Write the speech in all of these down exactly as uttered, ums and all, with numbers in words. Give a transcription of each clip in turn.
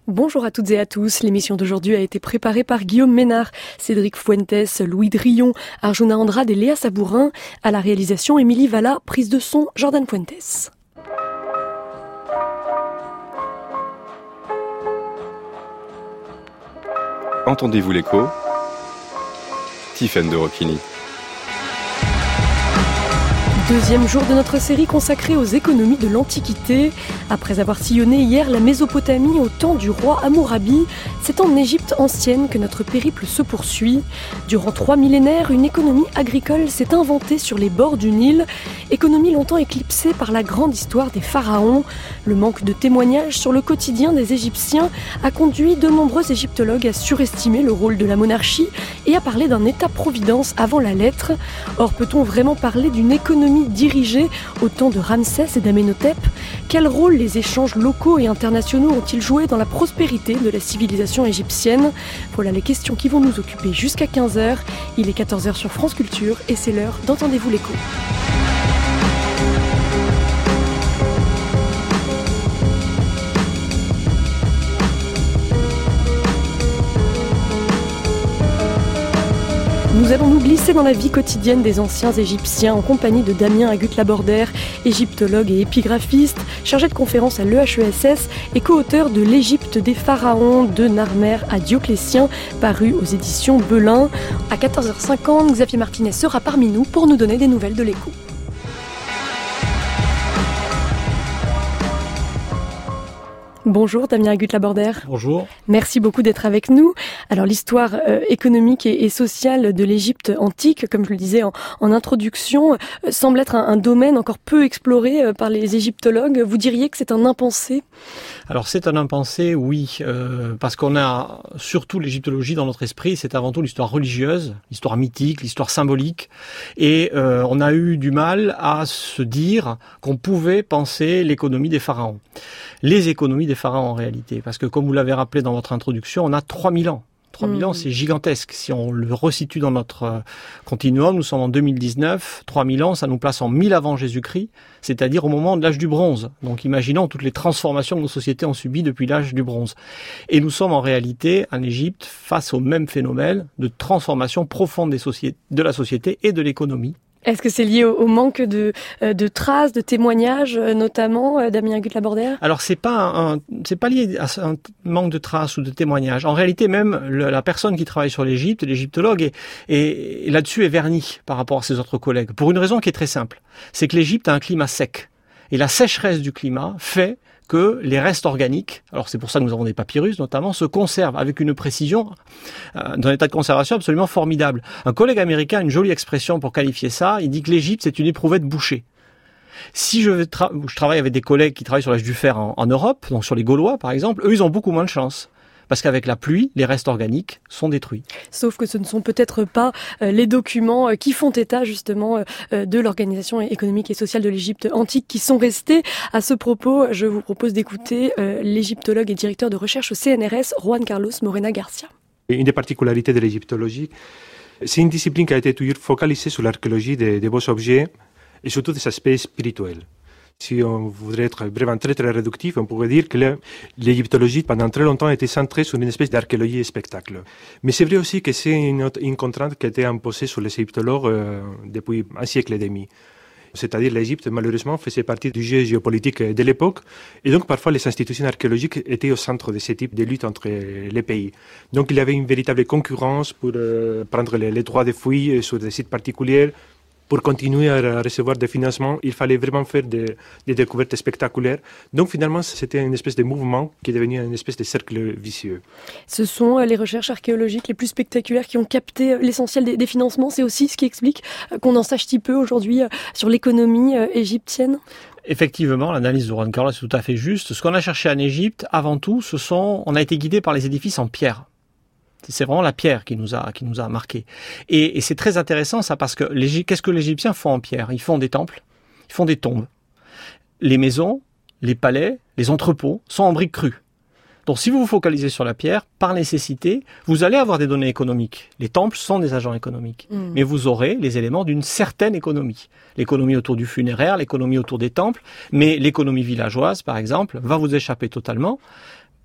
Bonjour à toutes et à tous. L'émission d'aujourd'hui a été préparée par Guillaume Ménard, Cédric Fuentes, Louis Drillon, Arjuna Andrade et Léa Sabourin. À la réalisation, Émilie Valla, prise de son, Jordan Fuentes. Entendez-vous l'écho? Tiffaine de Rocchini. Deuxième jour de notre série consacrée aux économies de l'Antiquité. Après avoir sillonné hier la Mésopotamie au temps du roi Hammurabi, c'est en Égypte ancienne que notre périple se poursuit. Durant trois millénaires, une économie agricole s'est inventée sur les bords du Nil, économie longtemps éclipsée par la grande histoire des pharaons. Le manque de témoignages sur le quotidien des Égyptiens a conduit de nombreux égyptologues à surestimer le rôle de la monarchie et à parler d'un État-providence avant la lettre. Or, peut-on vraiment parler d'une économie dirigée au temps de Ramsès et d'Amenhotep? Quel rôle les échanges locaux et internationaux ont-ils joué dans la prospérité de la civilisation égyptienne? Voilà les questions qui vont nous occuper jusqu'à quinze heures. Il est quatorze heures sur France Culture et c'est l'heure d'Entendez-vous l'écho. Nous allons nous glisser dans la vie quotidienne des anciens Égyptiens en compagnie de Damien Agut-Labordère, égyptologue et épigraphiste, chargé de conférences à l'E H E S S et co-auteur de L'Égypte des pharaons de Narmer à Dioclétien, paru aux éditions Belin. À quatorze heures cinquante, Xavier Martinez sera parmi nous pour nous donner des nouvelles de l'écho. Bonjour Damien Agut-Labordère. Bonjour. Merci beaucoup d'être avec nous. Alors l'histoire euh, économique et, et sociale de l'Égypte antique, comme je le disais en, en introduction, euh, semble être un, un domaine encore peu exploré euh, par les égyptologues. Vous diriez que c'est un impensé? Alors c'est un impensé, oui, euh, parce qu'on a surtout l'égyptologie dans notre esprit, c'est avant tout l'histoire religieuse, l'histoire mythique, l'histoire symbolique, et euh, on a eu du mal à se dire qu'on pouvait penser l'économie des pharaons. Les économies des pharaons en réalité, parce que comme vous l'avez rappelé dans votre introduction, on a trois mille ans. trois mille mmh. ans, c'est gigantesque. Si on le resitue dans notre euh, continuum, nous sommes en deux mille dix-neuf, trois mille ans, ça nous place en mille avant Jésus-Christ, c'est-à-dire au moment de l'âge du bronze. Donc imaginons toutes les transformations que nos sociétés ont subies depuis l'âge du bronze. Et nous sommes en réalité en Égypte face au même phénomène de transformation profonde des sociétés, de la société et de l'économie. Est-ce que c'est lié au, au manque de, de traces, de témoignages, notamment, Damien Agut-Labordère? Alors c'est pas un, c'est pas lié à un manque de traces ou de témoignages. En réalité, même le, la personne qui travaille sur l'Égypte, l'égyptologue, est, est, est là-dessus est verni par rapport à ses autres collègues. Pour une raison qui est très simple, c'est que l'Égypte a un climat sec. Et la sécheresse du climat fait que les restes organiques, alors c'est pour ça que nous avons des papyrus notamment, se conservent avec une précision euh, d'un état de conservation absolument formidable. Un collègue américain a une jolie expression pour qualifier ça, il dit que l'Égypte c'est une éprouvette bouchée. Si je, tra- je travaille avec des collègues qui travaillent sur l'âge du fer en, en Europe, donc sur les Gaulois par exemple, eux ils ont beaucoup moins de chance. Parce qu'avec la pluie, les restes organiques sont détruits. Sauf que ce ne sont peut-être pas euh, les documents euh, qui font état justement euh, de l'organisation économique et sociale de l'Égypte antique qui sont restés. À ce propos, je vous propose d'écouter euh, l'égyptologue et directeur de recherche au C N R S, Juan Carlos Morena Garcia. Une des particularités de l'égyptologie, c'est une discipline qui a été toujours focalisée sur l'archéologie des, des beaux objets et surtout des aspects spirituels. Si on voudrait être vraiment très très réductif, on pourrait dire que l'égyptologie pendant très longtemps a été centrée sur une espèce d'archéologie et spectacle. Mais c'est vrai aussi que c'est une, une contrainte qui a été imposée sur les égyptologues euh, depuis un siècle et demi. C'est-à-dire l'Égypte, malheureusement, faisait partie du jeu géopolitique de l'époque. Et donc, parfois, les institutions archéologiques étaient au centre de ce type de lutte entre les pays. Donc, il y avait une véritable concurrence pour euh, prendre les, les droits de fouilles sur des sites particuliers. Pour continuer à recevoir des financements, il fallait vraiment faire des, des découvertes spectaculaires. Donc finalement, c'était une espèce de mouvement qui est devenu une espèce de cercle vicieux. Ce sont les recherches archéologiques les plus spectaculaires qui ont capté l'essentiel des, des financements. C'est aussi ce qui explique qu'on en sache si peu aujourd'hui sur l'économie égyptienne. Effectivement, l'analyse de Juan Carlos est tout à fait juste. Ce qu'on a cherché en Égypte, avant tout, ce sont, on a été guidé par les édifices en pierre. C'est vraiment la pierre qui nous a qui nous a marqué. Et, et c'est très intéressant ça parce que les, qu'est-ce que les Égyptiens font en pierre? Ils font des temples, ils font des tombes. Les maisons, les palais, les entrepôts sont en briques crues. Donc si vous vous focalisez sur la pierre, par nécessité, vous allez avoir des données économiques. Les temples sont des agents économiques. Mmh. Mais vous aurez les éléments d'une certaine économie. L'économie autour du funéraire, l'économie autour des temples, mais l'économie villageoise, par exemple, va vous échapper totalement.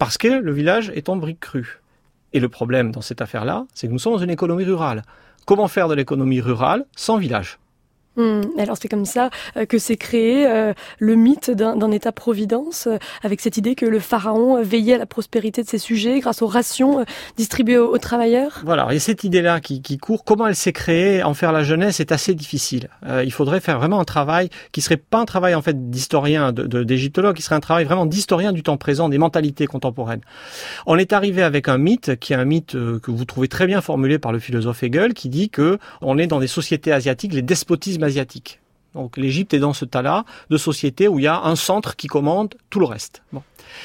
parce que le village est en briques crues. Et le problème dans cette affaire-là, c'est que nous sommes dans une économie rurale. Comment faire de l'économie rurale sans village ? Hum, alors c'est comme ça euh, que s'est créé euh, le mythe d'un, d'un État-providence, euh, avec cette idée que le pharaon euh, veillait à la prospérité de ses sujets grâce aux rations euh, distribuées aux, aux travailleurs. Voilà, et cette idée-là qui, qui court, comment elle s'est créée, en faire la jeunesse, est assez difficile. Euh, il faudrait faire vraiment un travail qui serait pas un travail en fait d'historien, de, de, d'égyptologue, qui serait un travail vraiment d'historien du temps présent, des mentalités contemporaines. On est arrivé avec un mythe, qui est un mythe euh, que vous trouvez très bien formulé par le philosophe Hegel, qui dit que on est dans des sociétés asiatiques, les despotismes asiatique. Donc l'Égypte est dans ce tas-là de sociétés où il y a un centre qui commande tout le reste. Bon.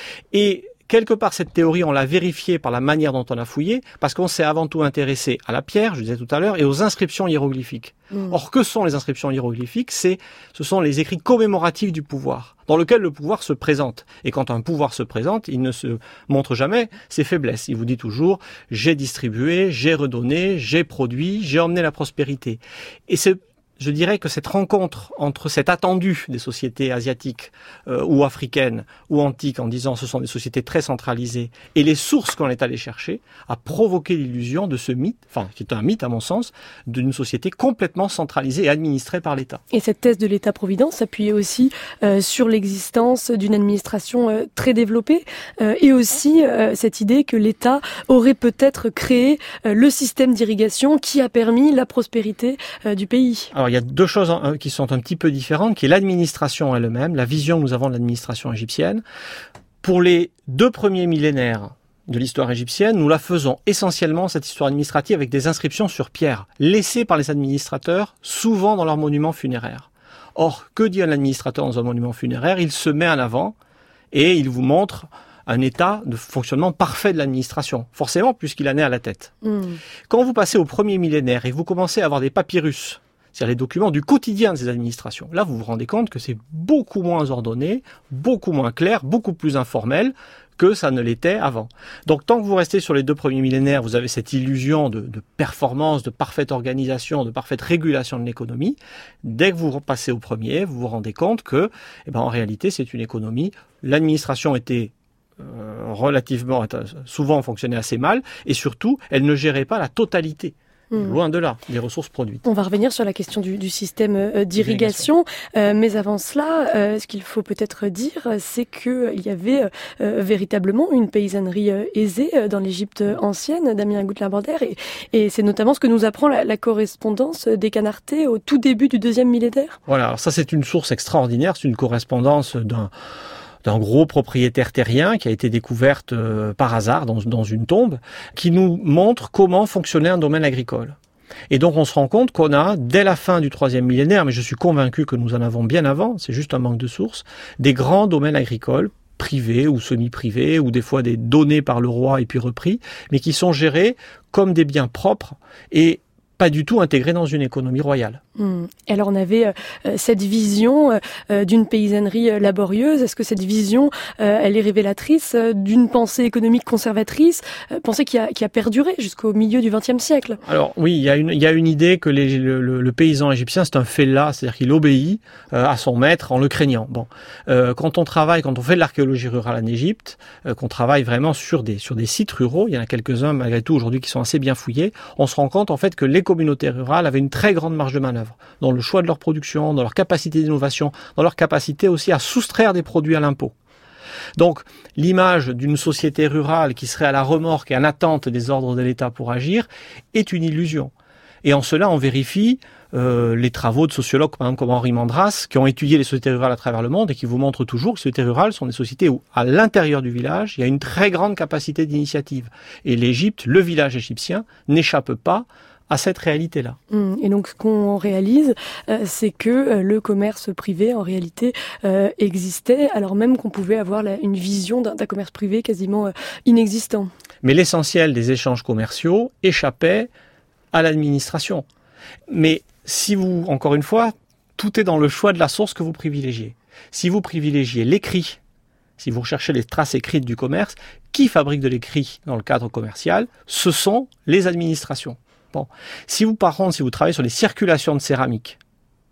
Et quelque part, cette théorie, on l'a vérifiée par la manière dont on a fouillé, parce qu'on s'est avant tout intéressé à la pierre, je disais tout à l'heure, et aux inscriptions hiéroglyphiques. Mmh. Or, que sont les inscriptions hiéroglyphiques ? C'est, ce sont les écrits commémoratifs du pouvoir, dans lequel le pouvoir se présente. Et quand un pouvoir se présente, il ne se montre jamais ses faiblesses. Il vous dit toujours « j'ai distribué, j'ai redonné, j'ai produit, j'ai emmené la prospérité ». Et c'est Je dirais que cette rencontre entre cet attendu des sociétés asiatiques euh, ou africaines ou antiques, en disant ce sont des sociétés très centralisées, et les sources qu'on est allé chercher, a provoqué l'illusion de ce mythe, enfin qui est un mythe à mon sens, d'une société complètement centralisée et administrée par l'État. Et cette thèse de l'État-providence s'appuyait aussi euh, sur l'existence d'une administration euh, très développée euh, et aussi euh, cette idée que l'État aurait peut-être créé euh, le système d'irrigation qui a permis la prospérité euh, du pays. Alors, il y a deux choses qui sont un petit peu différentes, qui est l'administration elle-même, la vision que nous avons de l'administration égyptienne. Pour les deux premiers millénaires de l'histoire égyptienne, nous la faisons essentiellement, cette histoire administrative, avec des inscriptions sur pierre, laissées par les administrateurs, souvent dans leurs monuments funéraires. Or, que dit un administrateur dans un monument funéraire ? Il se met en avant et il vous montre un état de fonctionnement parfait de l'administration, forcément, puisqu'il en est à la tête. Mmh. Quand vous passez au premier millénaire et vous commencez à avoir des papyrus, c'est-à-dire les documents du quotidien de ces administrations. Là, vous vous rendez compte que c'est beaucoup moins ordonné, beaucoup moins clair, beaucoup plus informel que ça ne l'était avant. Donc, tant que vous restez sur les deux premiers millénaires, vous avez cette illusion de, de performance, de parfaite organisation, de parfaite régulation de l'économie. Dès que vous repassez au premier, vous vous rendez compte que, eh ben, en réalité, c'est une économie. L'administration était euh, relativement, souvent fonctionnait assez mal, et surtout, elle ne gérait pas la totalité. Mmh. Loin de là, des ressources produites. On va revenir sur la question du, du système euh, d'irrigation, euh, mais avant cela, euh, ce qu'il faut peut-être dire, c'est qu'il y avait euh, véritablement une paysannerie euh, aisée euh, dans l'Égypte ancienne, Damien Goutler-Bander, et, et c'est notamment ce que nous apprend la, la correspondance des Canartés au tout début du deuxième millénaire. Voilà, alors ça c'est une source extraordinaire, c'est une correspondance d'un... d'un gros propriétaire terrien qui a été découverte euh, par hasard dans, dans une tombe, qui nous montre comment fonctionnait un domaine agricole. Et donc on se rend compte qu'on a, dès la fin du troisième millénaire, mais je suis convaincu que nous en avons bien avant, c'est juste un manque de sources, des grands domaines agricoles, privés ou semi-privés, ou des fois des donnés par le roi et puis repris, mais qui sont gérés comme des biens propres et pas du tout intégrés dans une économie royale. Mmh. Et alors on avait euh, cette vision euh, d'une paysannerie euh, laborieuse. Est-ce que cette vision, euh, elle est révélatrice euh, d'une pensée économique conservatrice, euh, pensée qui a, qui a perduré jusqu'au milieu du vingtième siècle ? Alors oui, il y a une, il y a une idée que les, le, le, le paysan égyptien, c'est un fellah, c'est-à-dire qu'il obéit euh, à son maître en le craignant. Bon, euh, quand on travaille, quand on fait de l'archéologie rurale en Égypte, euh, qu'on travaille vraiment sur des, sur des sites ruraux, il y en a quelques-uns malgré tout aujourd'hui qui sont assez bien fouillés, on se rend compte en fait que les communautés rurales avaient une très grande marge de manœuvre dans le choix de leur production, dans leur capacité d'innovation, dans leur capacité aussi à soustraire des produits à l'impôt. Donc, l'image d'une société rurale qui serait à la remorque et en attente des ordres de l'État pour agir est une illusion. Et en cela, on vérifie euh, les travaux de sociologues par exemple, comme Henri Mandras, qui ont étudié les sociétés rurales à travers le monde et qui vous montrent toujours que les sociétés rurales sont des sociétés où, à l'intérieur du village, il y a une très grande capacité d'initiative. Et l'Égypte, le village égyptien, n'échappe pas à cette réalité-là. Et donc, ce qu'on réalise, euh, c'est que euh, le commerce privé, en réalité, euh, existait, alors même qu'on pouvait avoir la, une vision d'un, d'un commerce privé quasiment euh, inexistant. Mais l'essentiel des échanges commerciaux échappait à l'administration. Mais si vous, encore une fois, tout est dans le choix de la source que vous privilégiez. Si vous privilégiez l'écrit, si vous recherchez les traces écrites du commerce, qui fabrique de l'écrit dans le cadre commercial ? Ce sont les administrations. Bon. Si vous, par contre, si vous travaillez sur les circulations de céramique,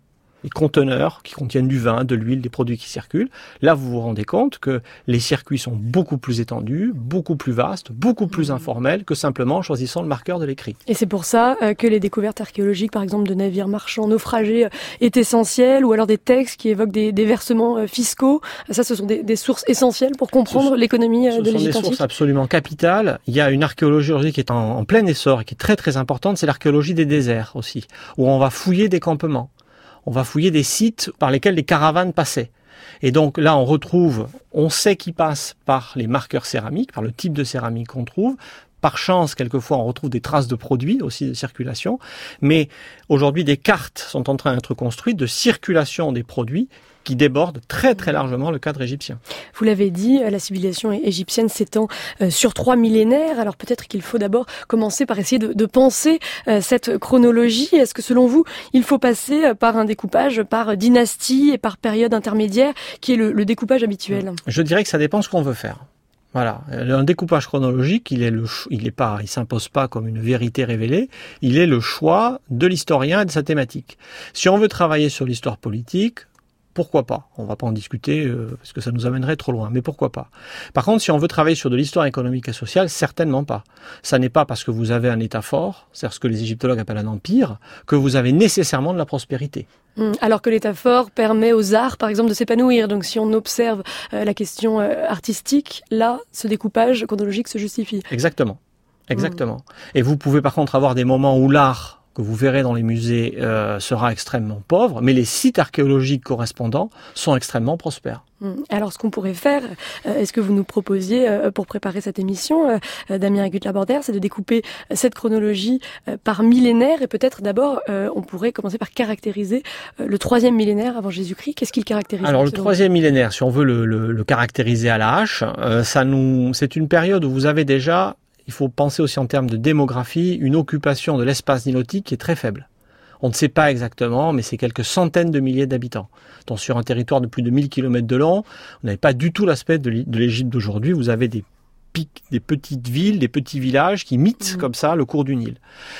les conteneurs qui contiennent du vin, de l'huile, des produits qui circulent. Là, vous vous rendez compte que les circuits sont beaucoup plus étendus, beaucoup plus vastes, beaucoup plus informels que simplement en choisissant le marqueur de l'écrit. Et c'est pour ça euh, que les découvertes archéologiques, par exemple de navires marchands naufragés, euh, est essentielle, ou alors des textes qui évoquent des, des versements euh, fiscaux. Ça, ce sont des, des sources essentielles pour comprendre ce, l'économie euh, de l'Égypte antique. Ce sont des sources absolument capitales. Il y a une archéologie aujourd'hui qui est en, en plein essor et qui est très très importante, c'est l'archéologie des déserts aussi, où on va fouiller des campements. On va fouiller des sites par lesquels les caravanes passaient. Et donc là, on retrouve, on sait qu'ils passent par les marqueurs céramiques, par le type de céramique qu'on trouve. Par chance, quelquefois, on retrouve des traces de produits aussi de circulation. Mais aujourd'hui, des cartes sont en train d'être construites de circulation des produits qui débordent très très largement le cadre égyptien. Vous l'avez dit, la civilisation égyptienne s'étend euh, sur trois millénaires. Alors peut-être qu'il faut d'abord commencer par essayer de, de penser euh, cette chronologie. Est-ce que selon vous, il faut passer par un découpage par dynastie et par période intermédiaire, qui est le, le découpage habituel ? Je dirais que ça dépend ce qu'on veut faire. Voilà, un découpage chronologique, il est le, il est pas, il s'impose pas comme une vérité révélée. Il est le choix de l'historien et de sa thématique. Si on veut travailler sur l'histoire politique, pourquoi pas? On va pas en discuter euh, parce que ça nous amènerait trop loin, mais pourquoi pas? Par contre, si on veut travailler sur de l'histoire économique et sociale, certainement pas. Ça n'est pas parce que vous avez un État fort, c'est ce que les égyptologues appellent un empire, que vous avez nécessairement de la prospérité. Alors que l'État fort permet aux arts, par exemple, de s'épanouir. Donc si on observe euh, la question euh, artistique, là, ce découpage chronologique se justifie. Exactement, exactement. Mmh. Et vous pouvez par contre avoir des moments où l'art que vous verrez dans les musées euh, sera extrêmement pauvre, mais les sites archéologiques correspondants sont extrêmement prospères. Alors, ce qu'on pourrait faire, euh, est-ce que vous nous proposiez euh, pour préparer cette émission, euh, Damien Agut-Labordère, c'est de découper euh, cette chronologie euh, par millénaire, et peut-être d'abord, euh, on pourrait commencer par caractériser euh, le troisième millénaire avant Jésus-Christ. Qu'est-ce qu'il caractérise? Alors, le troisième millénaire, si on veut le, le, le caractériser à la hache, euh, ça nous, c'est une période où vous avez déjà, il faut penser aussi en termes de démographie, une occupation de l'espace nilotique qui est très faible. On ne sait pas exactement, mais c'est quelques centaines de milliers d'habitants. Donc sur un territoire de plus de mille kilomètres de long, vous n'avez pas du tout l'aspect de l'Égypte d'aujourd'hui. Vous avez des pics, des petites villes, des petits villages qui mitent mmh. comme ça le cours du Nil.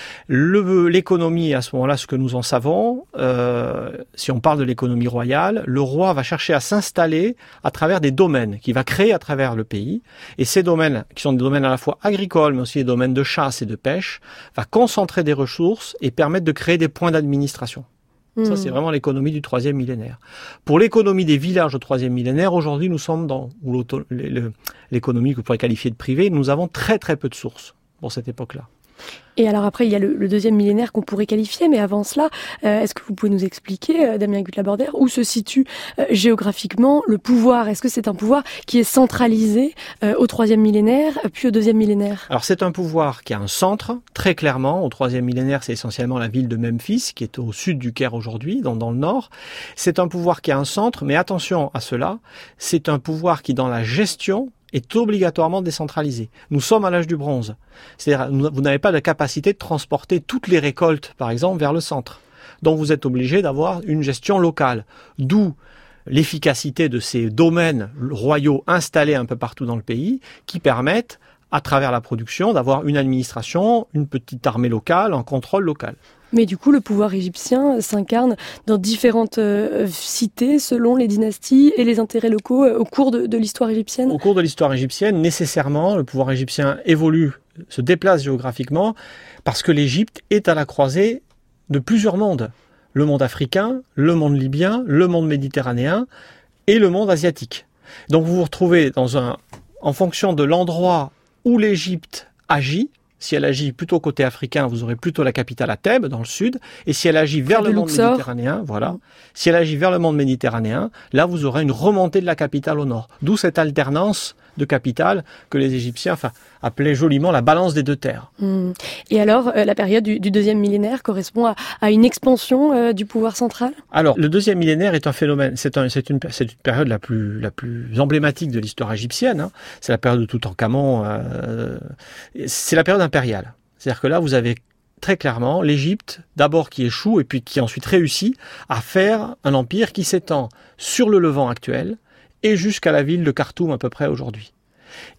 Le, l'économie, à ce moment-là, ce que nous en savons, euh, si on parle de l'économie royale, le roi va chercher à s'installer à travers des domaines qu'il va créer à travers le pays. Et ces domaines, qui sont des domaines à la fois agricoles, mais aussi des domaines de chasse et de pêche, va concentrer des ressources et permettre de créer des points d'administration. Mmh. Ça, c'est vraiment l'économie du troisième millénaire. Pour l'économie des villages au troisième millénaire, aujourd'hui, nous sommes dans où l'économie que vous pourrez qualifier de privée, nous avons très très peu de sources pour cette époque-là. Et alors après, il y a le, le deuxième millénaire qu'on pourrait qualifier, mais avant cela, euh, est-ce que vous pouvez nous expliquer, euh, Damien Agut-Labordère, où se situe euh, géographiquement le pouvoir? Est-ce que c'est un pouvoir qui est centralisé euh, au troisième millénaire, puis au deuxième millénaire? Alors c'est un pouvoir qui a un centre, très clairement. Au troisième millénaire, c'est essentiellement la ville de Memphis, qui est au sud du Caire aujourd'hui, dans, dans le nord. C'est un pouvoir qui a un centre, mais attention à cela, c'est un pouvoir qui, dans la gestion, est obligatoirement décentralisé. Nous sommes à l'âge du bronze. C'est-à-dire, vous n'avez pas la capacité de transporter toutes les récoltes, par exemple, vers le centre. Donc vous êtes obligé d'avoir une gestion locale. D'où l'efficacité de ces domaines royaux installés un peu partout dans le pays, qui permettent, à travers la production, d'avoir une administration, une petite armée locale, un contrôle local. Mais du coup, le pouvoir égyptien s'incarne dans différentes euh, cités selon les dynasties et les intérêts locaux euh, au cours de, de l'histoire égyptienne. Au cours de l'histoire égyptienne, nécessairement, le pouvoir égyptien évolue, se déplace géographiquement, parce que l'Égypte est à la croisée de plusieurs mondes. Le monde africain, le monde libyen, le monde méditerranéen et le monde asiatique. Donc vous vous retrouvez dans un, en fonction de l'endroit où l'Égypte agit. Si elle agit plutôt côté africain, vous aurez plutôt la capitale à Thèbes, dans le sud. Et si elle agit vers le monde méditerranéen, voilà. Si elle agit vers le monde méditerranéen, là, vous aurez une remontée de la capitale au nord. D'où cette alternance de capitale que les Égyptiens enfin, appelaient joliment la balance des deux terres. Mmh. Et alors, euh, la période du, du deuxième millénaire correspond à, à une expansion euh, du pouvoir central? Alors, le deuxième millénaire est un phénomène, c'est, un, c'est, une, c'est une période la plus, la plus emblématique de l'histoire égyptienne. Hein. C'est la période de Toutankhamon. Euh, c'est la période impériale. C'est-à-dire que là, vous avez très clairement l'Égypte, d'abord qui échoue et puis qui ensuite réussit à faire un empire qui s'étend sur le Levant actuel et jusqu'à la ville de Khartoum à peu près aujourd'hui.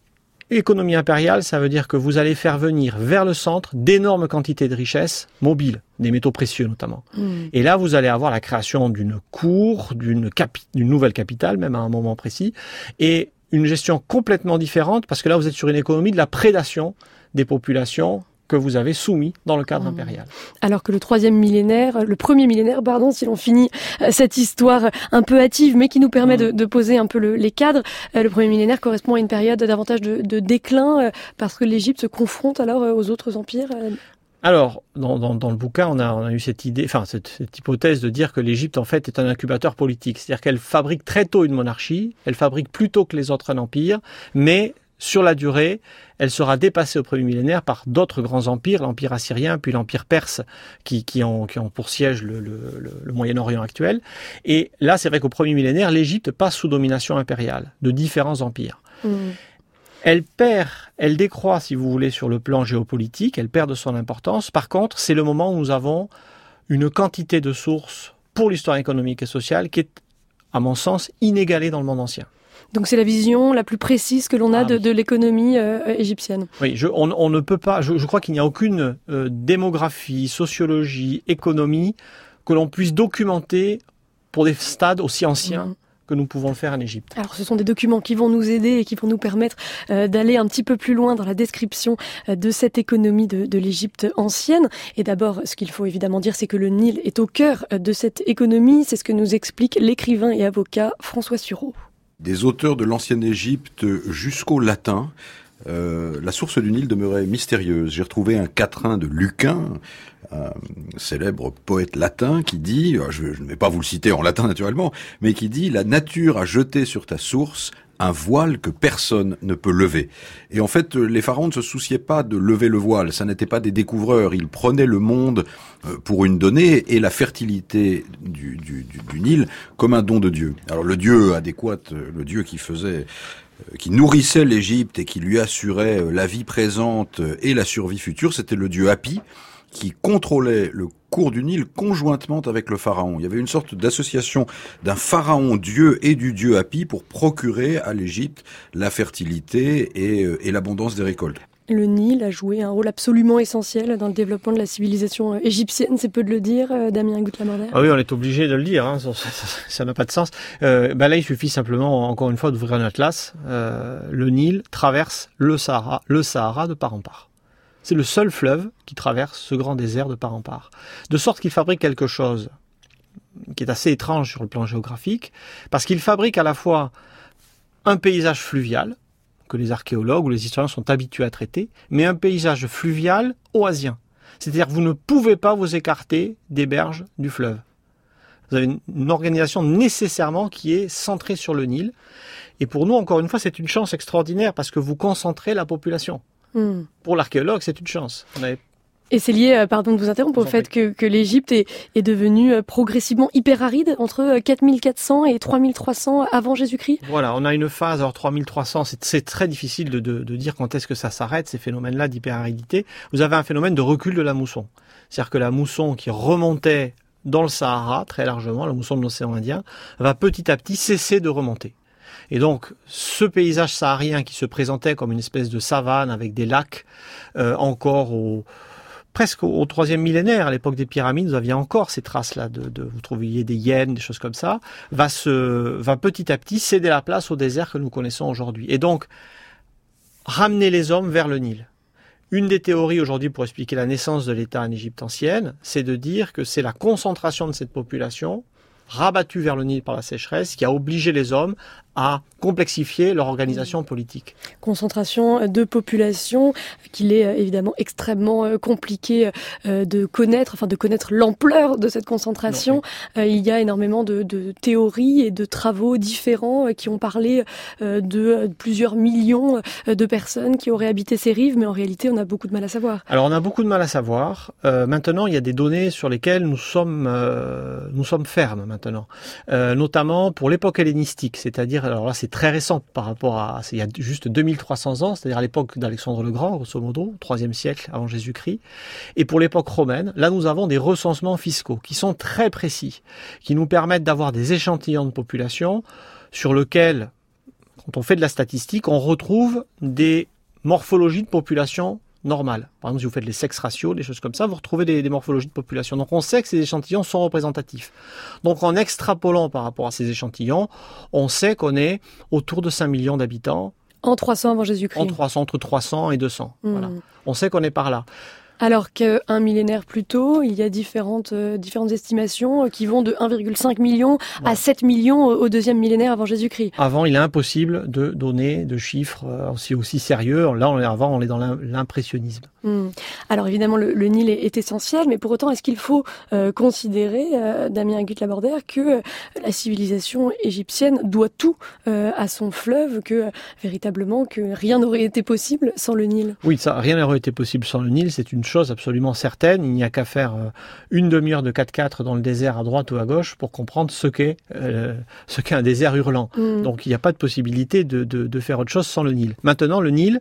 Économie impériale, ça veut dire que vous allez faire venir vers le centre d'énormes quantités de richesses mobiles, des métaux précieux notamment. Mmh. Et là, vous allez avoir la création d'une cour, d'une, capi- d'une nouvelle capitale, même à un moment précis, et une gestion complètement différente, parce que là, vous êtes sur une économie de la prédation des populations que vous avez soumis dans le cadre mmh. impérial. Alors que le troisième millénaire, le premier millénaire, pardon, si l'on finit cette histoire un peu hâtive, mais qui nous permet mmh. de, de poser un peu le, les cadres, le premier millénaire correspond à une période davantage de, de déclin, parce que l'Égypte se confronte alors aux autres empires. Alors, dans, dans, dans le bouquin, on a, on a eu cette idée, enfin cette, cette hypothèse de dire que l'Égypte en fait est un incubateur politique, c'est-à-dire qu'elle fabrique très tôt une monarchie, elle fabrique plus tôt que les autres un empire, mais sur la durée, elle sera dépassée au premier millénaire par d'autres grands empires, l'empire assyrien, puis l'empire perse, qui, qui, ont, qui ont pour siège le, le, le, le Moyen-Orient actuel. Et là, c'est vrai qu'au premier millénaire, l'Égypte passe sous domination impériale de différents empires. Mmh. Elle perd, elle décroît, si vous voulez, sur le plan géopolitique, elle perd de son importance. Par contre, c'est le moment où nous avons une quantité de sources pour l'histoire économique et sociale qui est, à mon sens, inégalée dans le monde ancien. Donc c'est la vision la plus précise que l'on a ah, de, oui. de l'économie euh, égyptienne. Oui, je, on, on ne peut pas. Je, je crois qu'il n'y a aucune euh, démographie, sociologie, économie que l'on puisse documenter pour des stades aussi anciens. Mmh. que nous pouvons faire en Égypte. Alors ce sont des documents qui vont nous aider et qui vont nous permettre euh, d'aller un petit peu plus loin dans la description euh, de cette économie de, de l'Égypte ancienne. Et d'abord, ce qu'il faut évidemment dire, c'est que le Nil est au cœur de cette économie. C'est ce que nous explique l'écrivain et avocat François Sureau. Des auteurs de l'ancienne Égypte jusqu'au latin, euh, la source du Nil demeurait mystérieuse. J'ai retrouvé un quatrain de Lucain, un célèbre poète latin, qui dit, je, je ne vais pas vous le citer en latin naturellement, mais qui dit « La nature a jeté sur ta source un voile que personne ne peut lever ». Et en fait, les pharaons ne se souciaient pas de lever le voile, ça n'était pas des découvreurs, ils prenaient le monde pour une donnée et la fertilité du, du, du, du Nil comme un don de Dieu. Alors le Dieu adéquat, le Dieu qui faisait... qui nourrissait l'Égypte et qui lui assurait la vie présente et la survie future, c'était le dieu Hapi, qui contrôlait le cours du Nil conjointement avec le pharaon. Il y avait une sorte d'association d'un pharaon dieu et du dieu Hapi pour procurer à l'Égypte la fertilité et, et l'abondance des récoltes. Le Nil a joué un rôle absolument essentiel dans le développement de la civilisation égyptienne, c'est peu de le dire, Damien Gutlamorder. Ah oui, on est obligé de le dire, hein, ça n'a pas de sens. Euh, ben là, il suffit simplement, encore une fois, d'ouvrir un atlas. Euh, le Nil traverse le Sahara, le Sahara de part en part. C'est le seul fleuve qui traverse ce grand désert de part en part. De sorte qu'il fabrique quelque chose qui est assez étrange sur le plan géographique, parce qu'il fabrique à la fois un paysage fluvial, que les archéologues ou les historiens sont habitués à traiter, mais un paysage fluvial oasien. C'est-à-dire que vous ne pouvez pas vous écarter des berges du fleuve. Vous avez une, une organisation nécessairement qui est centrée sur le Nil. Et pour nous, encore une fois, c'est une chance extraordinaire parce que vous concentrez la population. Mmh. Pour l'archéologue, c'est une chance. On avait... Et c'est lié, pardon de vous interrompre, au fait que, que l'Égypte est, est devenue progressivement hyper aride entre quatre mille quatre cents et trois mille trois cents avant Jésus-Christ. Voilà, on a une phase, alors trois mille trois cents, c'est, c'est très difficile de, de, de dire quand est-ce que ça s'arrête, ces phénomènes-là d'hyperaridité. Vous avez un phénomène de recul de la mousson. C'est-à-dire que la mousson qui remontait dans le Sahara, très largement, la mousson de l'océan Indien, va petit à petit cesser de remonter. Et donc, ce paysage saharien qui se présentait comme une espèce de savane avec des lacs, euh, encore au, presque au, au troisième millénaire, à l'époque des pyramides, vous aviez encore ces traces-là, de, de, vous trouviez des hyènes, des choses comme ça, va, se, va petit à petit céder la place au désert que nous connaissons aujourd'hui. Et donc, ramener les hommes vers le Nil. Une des théories aujourd'hui pour expliquer la naissance de l'État en Égypte ancienne, c'est de dire que c'est la concentration de cette population rabattue vers le Nil par la sécheresse qui a obligé les hommes à complexifier leur organisation politique. Concentration de population qu'il est évidemment extrêmement compliqué de connaître, enfin de connaître l'ampleur de cette concentration. Non, oui. Il y a énormément de, de théories et de travaux différents qui ont parlé de plusieurs millions de personnes qui auraient habité ces rives, mais en réalité on a beaucoup de mal à savoir. Alors on a beaucoup de mal à savoir. Euh, maintenant il y a des données sur lesquelles nous sommes, euh, nous sommes fermes maintenant, euh, notamment pour l'époque hellénistique, c'est-à-dire alors là, c'est très récent par rapport à... C'est il y a juste deux mille trois cents ans, c'est-à-dire à l'époque d'Alexandre le Grand, grosso modo, troisième siècle avant Jésus-Christ. Et pour l'époque romaine, là, nous avons des recensements fiscaux qui sont très précis, qui nous permettent d'avoir des échantillons de population sur lesquels, quand on fait de la statistique, on retrouve des morphologie de population normale. Par exemple, si vous faites les sex ratios, des choses comme ça, vous retrouvez des, des morphologies de population. Donc on sait que ces échantillons sont représentatifs. Donc en extrapolant par rapport à ces échantillons, on sait qu'on est autour de cinq millions d'habitants. En trois cents avant Jésus-Christ. En trois cents, entre trois cents et deux cents. Mmh. Voilà. On sait qu'on est par là. Alors qu'un millénaire plus tôt, il y a différentes, euh, différentes estimations qui vont de un virgule cinq million ouais. à sept millions au deuxième millénaire avant Jésus-Christ. Avant, il est impossible de donner de chiffres aussi, aussi sérieux. Là, on est, avant, on est dans l'impressionnisme. Mmh. Alors évidemment, le, le Nil est, est essentiel, mais pour autant, est-ce qu'il faut euh, considérer, euh, Damien Gut-Labordère, que euh, la civilisation égyptienne doit tout euh, à son fleuve, que euh, véritablement, que rien n'aurait été possible sans le Nil? Oui, ça, rien n'aurait été possible sans le Nil, c'est une chose absolument certaine. Il n'y a qu'à faire euh, une demi-heure de quatre-quatre dans le désert à droite ou à gauche pour comprendre ce qu'est euh, ce qu'est un désert hurlant. Mmh. Donc il n'y a pas de possibilité de, de, de faire autre chose sans le Nil. Maintenant, le Nil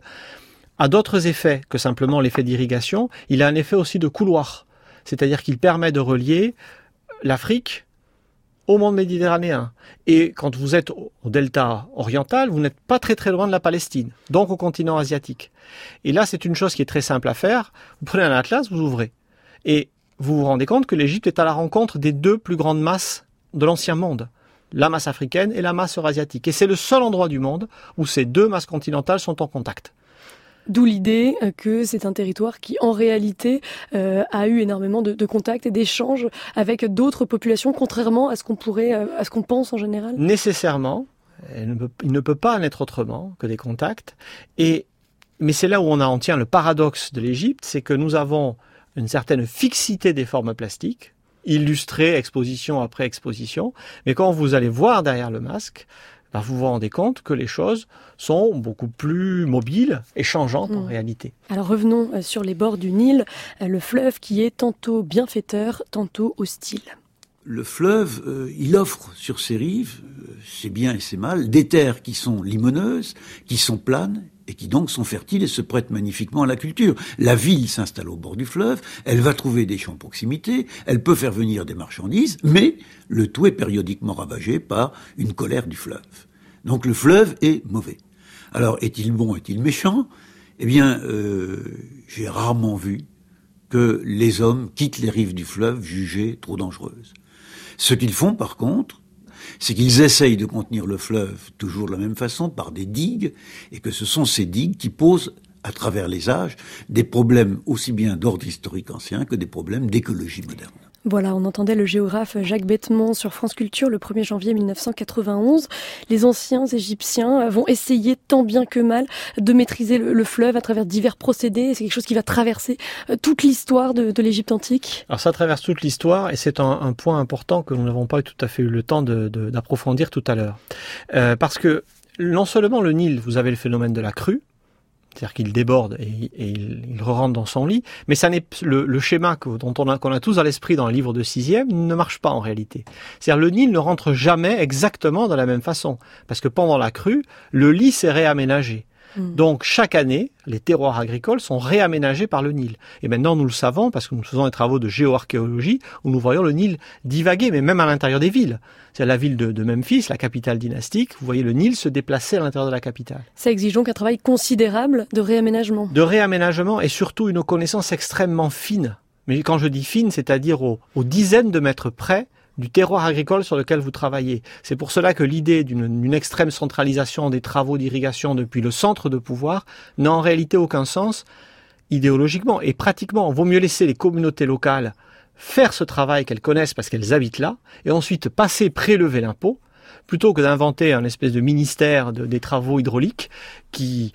a d'autres effets que simplement l'effet d'irrigation. Il a un effet aussi de couloir, c'est-à-dire qu'il permet de relier l'Afrique au monde méditerranéen. Et quand vous êtes au delta oriental, vous n'êtes pas très très loin de la Palestine, donc au continent asiatique. Et là, c'est une chose qui est très simple à faire. Vous prenez un atlas, vous ouvrez. Et vous vous rendez compte que l'Égypte est à la rencontre des deux plus grandes masses de l'ancien monde, la masse africaine et la masse eurasiatique. Et c'est le seul endroit du monde où ces deux masses continentales sont en contact. D'où l'idée que c'est un territoire qui, en réalité, euh, a eu énormément de, de contacts et d'échanges avec d'autres populations, contrairement à ce qu'on pourrait, à ce qu'on pense en général. Nécessairement, il ne peut, il ne peut pas en être autrement que des contacts. Et, mais c'est là où on en tient le paradoxe de l'Égypte, c'est que nous avons une certaine fixité des formes plastiques, illustrées exposition après exposition. Mais quand vous allez voir derrière le masque, ben vous vous rendez compte que les choses sont beaucoup plus mobiles et changeantes mmh. en réalité. Alors revenons sur les bords du Nil, le fleuve qui est tantôt bienfaiteur, tantôt hostile. Le fleuve, euh, il offre sur ses rives, euh, c'est bien et c'est mal, des terres qui sont limoneuses, qui sont planes et qui donc sont fertiles et se prêtent magnifiquement à la culture. La ville s'installe au bord du fleuve, elle va trouver des champs de proximité, elle peut faire venir des marchandises, mais le tout est périodiquement ravagé par une colère du fleuve. Donc le fleuve est mauvais. Alors est-il bon, est-il méchant ? Eh bien, euh, j'ai rarement vu que les hommes quittent les rives du fleuve jugées trop dangereuses. Ce qu'ils font par contre, c'est qu'ils essayent de contenir le fleuve toujours de la même façon, par des digues, et que ce sont ces digues qui posent, à travers les âges, des problèmes aussi bien d'ordre historique ancien que des problèmes d'écologie moderne. Voilà, on entendait le géographe Jacques Bettement sur France Culture le premier janvier mille neuf cent quatre-vingt-onze. Les anciens Égyptiens vont essayer tant bien que mal de maîtriser le, le fleuve à travers divers procédés. C'est quelque chose qui va traverser toute l'histoire de, de l'Égypte antique. Alors ça traverse toute l'histoire et c'est un, un point important que nous n'avons pas tout à fait eu le temps de, de, d'approfondir tout à l'heure. Euh, parce que non seulement le Nil, vous avez le phénomène de la crue, c'est-à-dire qu'il déborde et, et il, il re-rentre dans son lit. Mais ça n'est le, le schéma que, dont on a, qu'on a tous à l'esprit dans le livre de sixième ne marche pas en réalité. C'est-à-dire le Nil ne rentre jamais exactement de la même façon. Parce que pendant la crue, le lit s'est réaménagé. Donc chaque année, les terroirs agricoles sont réaménagés par le Nil. Et maintenant nous le savons parce que nous faisons des travaux de géoarchéologie où nous voyons le Nil divaguer, mais même à l'intérieur des villes. C'est la ville de, de Memphis, la capitale dynastique, vous voyez le Nil se déplacer à l'intérieur de la capitale. Ça exige donc un travail considérable de réaménagement. De réaménagement et surtout une connaissance extrêmement fine. Mais quand je dis fine, c'est-à-dire aux, aux dizaines de mètres près du terroir agricole sur lequel vous travaillez. C'est pour cela que l'idée d'une, d'une extrême centralisation des travaux d'irrigation depuis le centre de pouvoir n'a en réalité aucun sens idéologiquement et pratiquement. Il vaut mieux laisser les communautés locales faire ce travail qu'elles connaissent parce qu'elles habitent là et ensuite passer prélever l'impôt plutôt que d'inventer un espèce de ministère de, des travaux hydrauliques qui...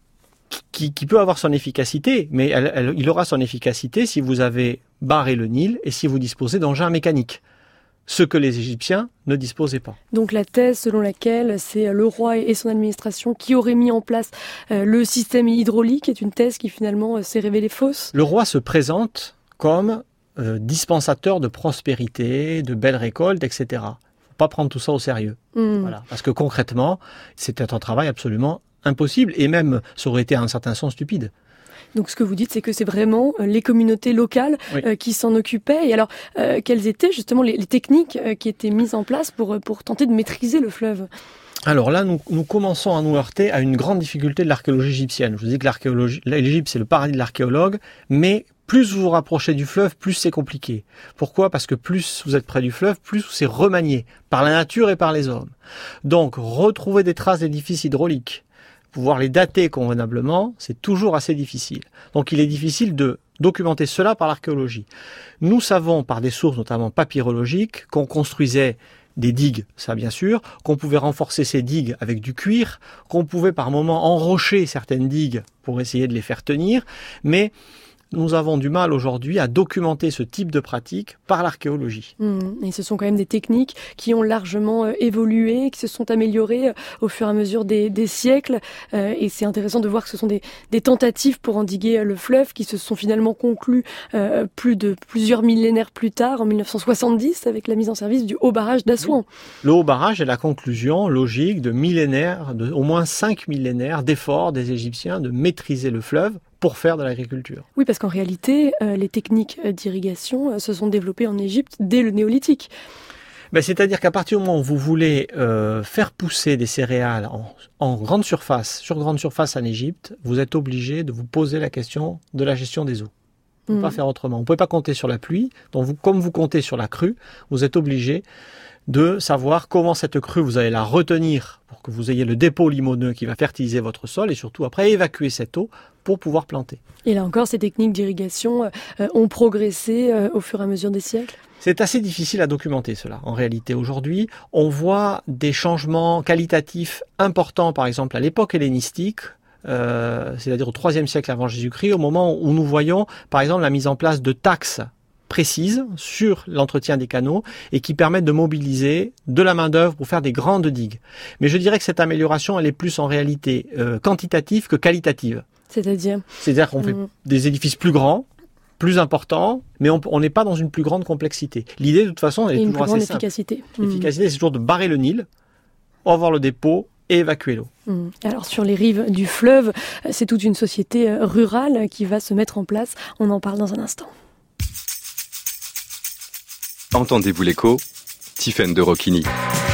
Qui, qui peut avoir son efficacité, mais elle, elle, il aura son efficacité si vous avez barré le Nil et si vous disposez d'engins mécaniques. Ce que les Égyptiens ne disposaient pas. Donc la thèse selon laquelle c'est le roi et son administration qui auraient mis en place euh, le système hydraulique est une thèse qui finalement euh, s'est révélée fausse. Le roi se présente comme euh, dispensateur de prospérité, de belles récoltes, et cetera. Il ne faut pas prendre tout ça au sérieux. Mmh. Voilà. Parce que concrètement, c'était un travail absolument impossible et même ça aurait été à un certain sens stupide. Donc ce que vous dites, c'est que c'est vraiment les communautés locales oui. euh, qui s'en occupaient. Et alors, euh, quelles étaient justement les, les techniques euh, qui étaient mises en place pour, pour tenter de maîtriser le fleuve ? Alors là, nous, nous commençons à nous heurter à une grande difficulté de l'archéologie égyptienne. Je vous dis que l'archéologie, l'Égypte, c'est le paradis de l'archéologue, mais plus vous vous rapprochez du fleuve, plus c'est compliqué. Pourquoi ? Parce que plus vous êtes près du fleuve, plus c'est remanié par la nature et par les hommes. Donc, retrouver des traces d'édifices hydrauliques, pouvoir les dater convenablement, c'est toujours assez difficile. Donc, il est difficile de documenter cela par l'archéologie. Nous savons, par des sources notamment papyrologiques, qu'on construisait des digues, ça bien sûr, qu'on pouvait renforcer ces digues avec du cuir, qu'on pouvait par moments enrocher certaines digues pour essayer de les faire tenir, mais nous avons du mal aujourd'hui à documenter ce type de pratique par l'archéologie. Mmh. Et ce sont quand même des techniques qui ont largement euh, évolué, qui se sont améliorées euh, au fur et à mesure des, des siècles. Euh, et c'est intéressant de voir que ce sont des, des tentatives pour endiguer euh, le fleuve qui se sont finalement conclues euh, plus de plusieurs millénaires plus tard, en mille neuf cent soixante-dix, avec la mise en service du haut barrage d'Assouan. Le haut barrage est la conclusion logique de millénaires, de au moins cinq millénaires d'efforts des Égyptiens de maîtriser le fleuve pour faire de l'agriculture. Oui, parce qu'en réalité, euh, les techniques d'irrigation euh, se sont développées en Égypte dès le néolithique. Ben, c'est-à-dire qu'à partir du moment où vous voulez euh, faire pousser des céréales en, en grande surface, sur grande surface en Égypte, vous êtes obligé de vous poser la question de la gestion des eaux. On ne peut mmh. pas faire autrement. On ne peut pas compter sur la pluie. Donc, vous, comme vous comptez sur la crue, vous êtes obligé de savoir comment cette crue, vous allez la retenir pour que vous ayez le dépôt limoneux qui va fertiliser votre sol et surtout après évacuer cette eau pour pouvoir planter. Et là encore, ces techniques d'irrigation euh, ont progressé euh, au fur et à mesure des siècles ? C'est assez difficile à documenter cela. En réalité, aujourd'hui, on voit des changements qualitatifs importants, par exemple à l'époque hellénistique, euh, c'est-à-dire au troisième siècle avant Jésus-Christ, au moment où nous voyons, par exemple, la mise en place de taxes précises sur l'entretien des canaux et qui permettent de mobiliser de la main-d'œuvre pour faire des grandes digues. Mais je dirais que cette amélioration, elle est plus en réalité euh, quantitative que qualitative. C'est-à-dire C'est-à-dire qu'on mmh. fait des édifices plus grands, plus importants, mais on n'est pas dans une plus grande complexité. L'idée, de toute façon, elle est et toujours assez simple. Efficacité. L'efficacité, mmh. c'est toujours de barrer le Nil, avoir le dépôt et évacuer l'eau. Mmh. Alors sur les rives du fleuve, c'est toute une société rurale qui va se mettre en place. On en parle dans un instant. Entendez-vous l'écho ? Tiffaine de Rocchini.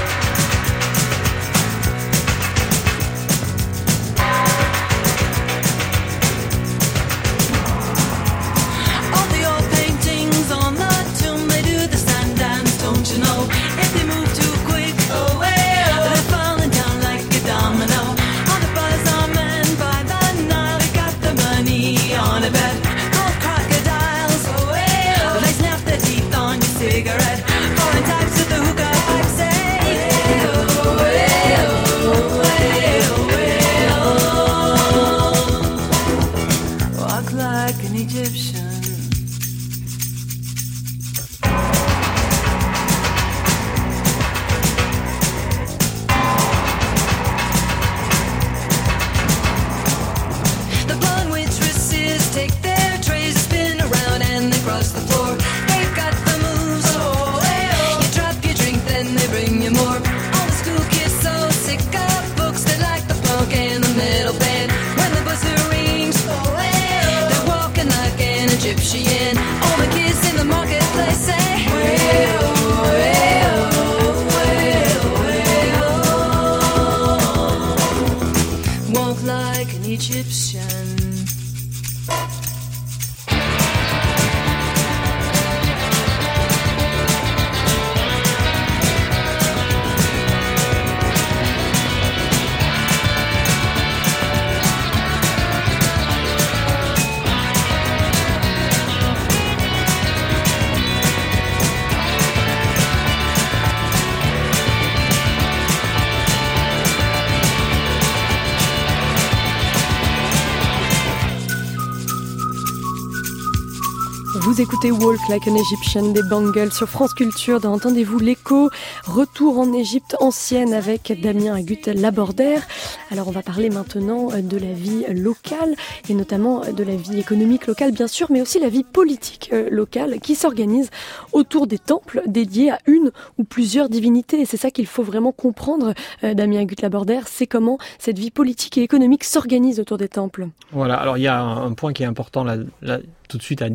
Vous écoutez Walk Like an Egyptian des Bangles sur France Culture dans Entendez-vous l'écho. Retour en Égypte ancienne avec Damien Agut-Labordère. Alors on va parler maintenant de la vie locale et notamment de la vie économique locale bien sûr, mais aussi la vie politique locale qui s'organise autour des temples dédiés à une ou plusieurs divinités. Et c'est ça qu'il faut vraiment comprendre, Damien Agut-Labordère, c'est comment cette vie politique et économique s'organise autour des temples. Voilà, alors il y a un point qui est important là, là tout de suite à dire,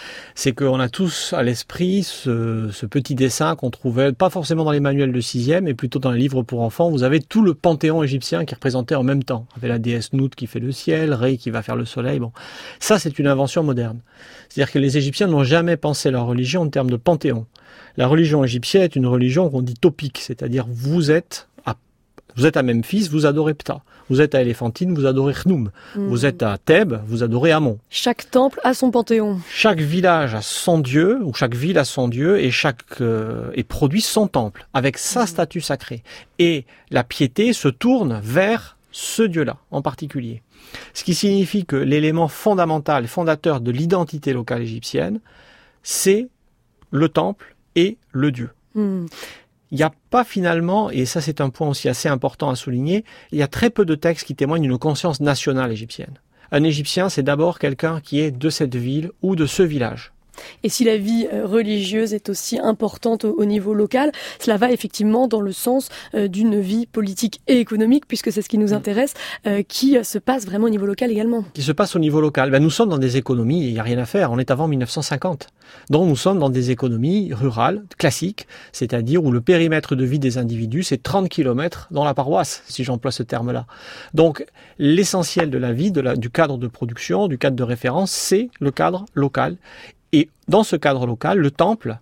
c'est qu'on a tous à l'esprit ce, ce petit dessin qu'on trouvait, pas forcément dans les manuels de sixième, mais plutôt dans les livres pour enfants. Vous avez tout le panthéon égyptien qui est représenté en même temps. Avec la déesse Nout qui fait le ciel, Ré qui va faire le soleil. Bon, ça c'est une invention moderne. C'est-à-dire que les Égyptiens n'ont jamais pensé leur religion en termes de panthéon. La religion égyptienne est une religion qu'on dit topique, c'est-à-dire vous êtes à, vous êtes à Memphis, vous adorez Ptah. Vous êtes à Éléphantine, vous adorez Khnoum. Mmh. Vous êtes à Thèbes, vous adorez Amon. Chaque temple a son panthéon. Chaque village a son dieu, ou chaque ville a son dieu, et chaque euh, et produit son temple, avec sa mmh. statue sacrée. Et la piété se tourne vers ce dieu-là, en particulier. Ce qui signifie que l'élément fondamental, fondateur de l'identité locale égyptienne, c'est le temple et le dieu. Mmh. Il n'y a pas finalement, et ça c'est un point aussi assez important à souligner, il y a très peu de textes qui témoignent d'une conscience nationale égyptienne. Un Égyptien, c'est d'abord quelqu'un qui est de cette ville ou de ce village. Et si la vie religieuse est aussi importante au niveau local, cela va effectivement dans le sens d'une vie politique et économique, puisque c'est ce qui nous intéresse, qui se passe vraiment au niveau local également. Qui se passe au niveau local. Ben, nous sommes dans des économies, il n'y a rien à faire, on est avant mille neuf cent cinquante. Donc nous sommes dans des économies rurales, classiques, c'est-à-dire où le périmètre de vie des individus, c'est trente kilomètres dans la paroisse, si j'emploie ce terme-là. Donc l'essentiel de la vie, de la, du cadre de production, du cadre de référence, c'est le cadre local. Et dans ce cadre local, le temple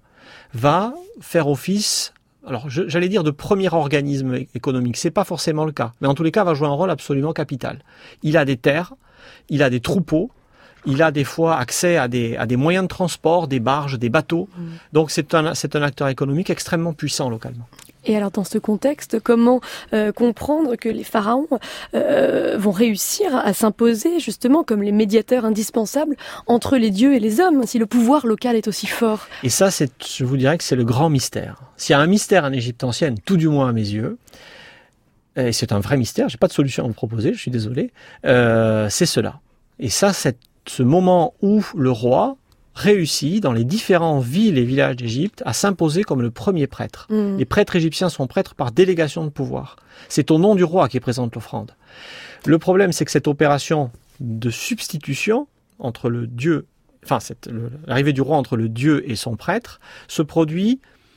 va faire office, alors je, j'allais dire de premier organisme économique, c'est pas forcément le cas, mais en tous les cas va jouer un rôle absolument capital. Il a des terres, il a des troupeaux, il a des fois accès à des, à des moyens de transport, des barges, des bateaux. Mmh. Donc c'est un, c'est un acteur économique extrêmement puissant localement. Et alors dans ce contexte, comment euh, comprendre que les pharaons euh, vont réussir à s'imposer justement comme les médiateurs indispensables entre les dieux et les hommes, si le pouvoir local est aussi fort? Et ça, c'est, je vous dirais que c'est le grand mystère. S'il y a un mystère en Égypte ancienne, tout du moins à mes yeux, et c'est un vrai mystère, j'ai pas de solution à vous proposer, je suis désolé, euh, c'est cela. Et ça, c'est ce moment où le roi réussit dans les différentes villes et villages d'Égypte à s'imposer comme le premier prêtre. Mmh. Les prêtres égyptiens sont prêtres par délégation de pouvoir. C'est au nom du roi qui présente l'offrande. Le problème, c'est que cette opération de substitution entre le dieu, enfin cette, le, l'arrivée du roi entre le dieu et son prêtre, se produit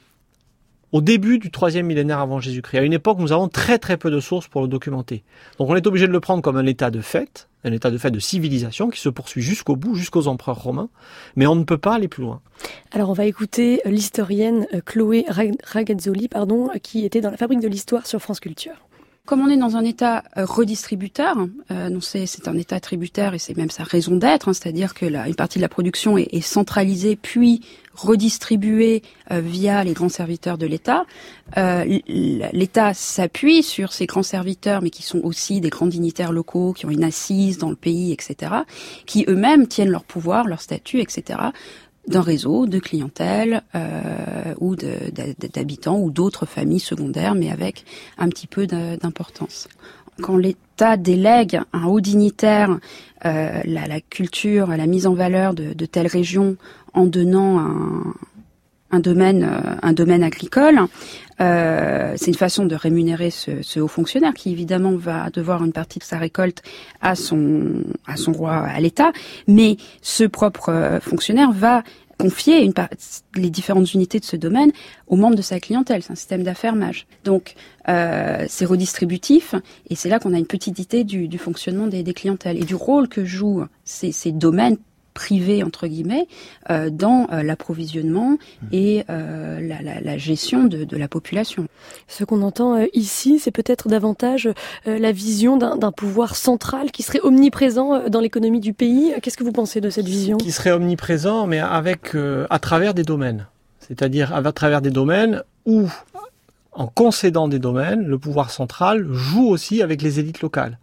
au début du troisième millénaire avant Jésus-Christ. À une époque, nous avons très très peu de sources pour le documenter. Donc on est obligé de le prendre comme un état de fait, un état de fait de civilisation qui se poursuit jusqu'au bout, jusqu'aux empereurs romains, mais on ne peut pas aller plus loin. Alors on va écouter l'historienne Chloé Ragazzoli, pardon, qui était dans la Fabrique de l'Histoire sur France Culture. Comme on est dans un État redistributeur, euh, non c'est, c'est un État tributaire et c'est même sa raison d'être, hein, c'est-à-dire que la, une partie de la production est, est centralisée puis redistribuée euh, via les grands serviteurs de l'État. Euh, L'État s'appuie sur ces grands serviteurs, mais qui sont aussi des grands dignitaires locaux, qui ont une assise dans le pays, et cetera, qui eux-mêmes tiennent leur pouvoir, leur statut, et cetera, d'un réseau de clientèle euh, ou de, de, d'habitants ou d'autres familles secondaires, mais avec un petit peu de, d'importance. Quand l'État délègue un haut dignitaire euh, la, la culture, la mise en valeur de, de telle région en donnant un, un domaine, euh, un domaine agricole, euh, c'est une façon de rémunérer ce, ce haut fonctionnaire qui évidemment va devoir une partie de sa récolte à son, à son roi, à l'État, mais ce propre fonctionnaire va confier une part, les différentes unités de ce domaine aux membres de sa clientèle. C'est un système d'affermage. Donc, euh, c'est redistributif, et c'est là qu'on a une petite idée du, du fonctionnement des, des clientèles et du rôle que jouent ces, ces domaines privés, entre guillemets, euh, dans euh, l'approvisionnement et euh, la, la, la gestion de, de la population. Ce qu'on entend euh, ici, c'est peut-être davantage euh, la vision d'un, d'un pouvoir central qui serait omniprésent euh, dans l'économie du pays. Qu'est-ce que vous pensez de cette vision ? Qui serait omniprésent, mais avec euh, à travers des domaines. C'est-à-dire à travers des domaines où, en concédant des domaines, le pouvoir central joue aussi avec les élites locales.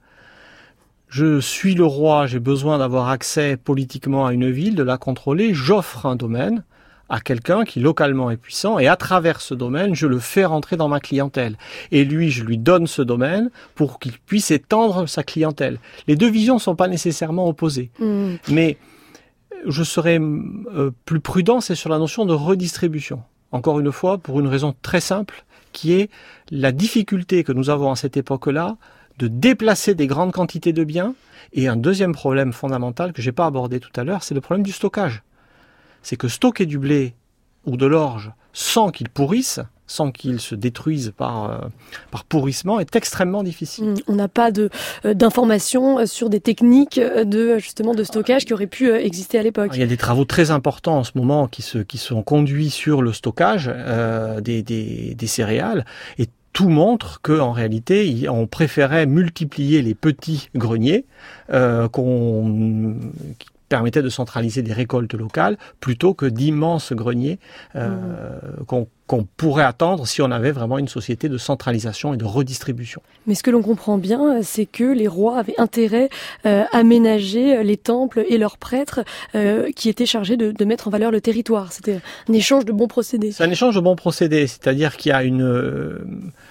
Je suis le roi, j'ai besoin d'avoir accès politiquement à une ville, de la contrôler, j'offre un domaine à quelqu'un qui localement est puissant et à travers ce domaine, je le fais rentrer dans ma clientèle. Et lui, je lui donne ce domaine pour qu'il puisse étendre sa clientèle. Les deux visions ne sont pas nécessairement opposées. Mmh. Mais je serais euh, plus prudent, c'est sur la notion de redistribution. Encore une fois, pour une raison très simple, qui est la difficulté que nous avons à cette époque-là de déplacer des grandes quantités de biens. Et un deuxième problème fondamental que je n'ai pas abordé tout à l'heure, c'est le problème du stockage. c'est que stocker du blé ou de l'orge sans qu'il pourrisse, sans qu'il se détruise par, euh, par pourrissement, est extrêmement difficile. On n'a pas de, euh, d'informations sur des techniques de, justement, de stockage qui auraient pu euh, exister à l'époque. Il y a des travaux très importants en ce moment qui, se, qui sont conduits sur le stockage euh, des, des, des céréales, et tout montre qu'en réalité, on préférait multiplier les petits greniers euh, qu'on... permettait de centraliser des récoltes locales plutôt que d'immenses greniers euh, mmh. qu'on, qu'on pourrait attendre si on avait vraiment une société de centralisation et de redistribution. Mais ce que l'on comprend bien, c'est que les rois avaient intérêt euh, à aménager les temples et leurs prêtres euh, qui étaient chargés de, de mettre en valeur le territoire. C'était un échange de bons procédés. C'est un échange de bons procédés, c'est-à-dire qu'il y a une... Euh,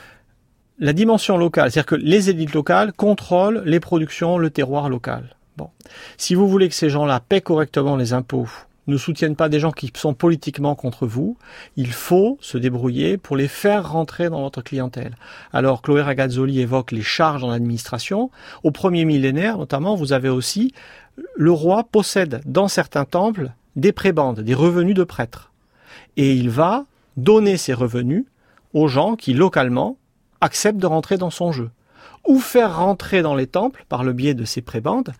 la dimension locale, c'est-à-dire que les élites locales contrôlent les productions, le terroir local. Bon. Si vous voulez que ces gens-là paient correctement les impôts, ne soutiennent pas des gens qui sont politiquement contre vous, il faut se débrouiller pour les faire rentrer dans votre clientèle. Alors, Chloé Ragazzoli évoque les charges dans l'administration. Au premier millénaire, notamment, vous avez aussi, le roi possède dans certains temples des prébendes, des revenus de prêtres. Et il va donner ces revenus aux gens qui, localement, acceptent de rentrer dans son jeu. Ou faire rentrer dans les temples, par le biais de ces prébendes,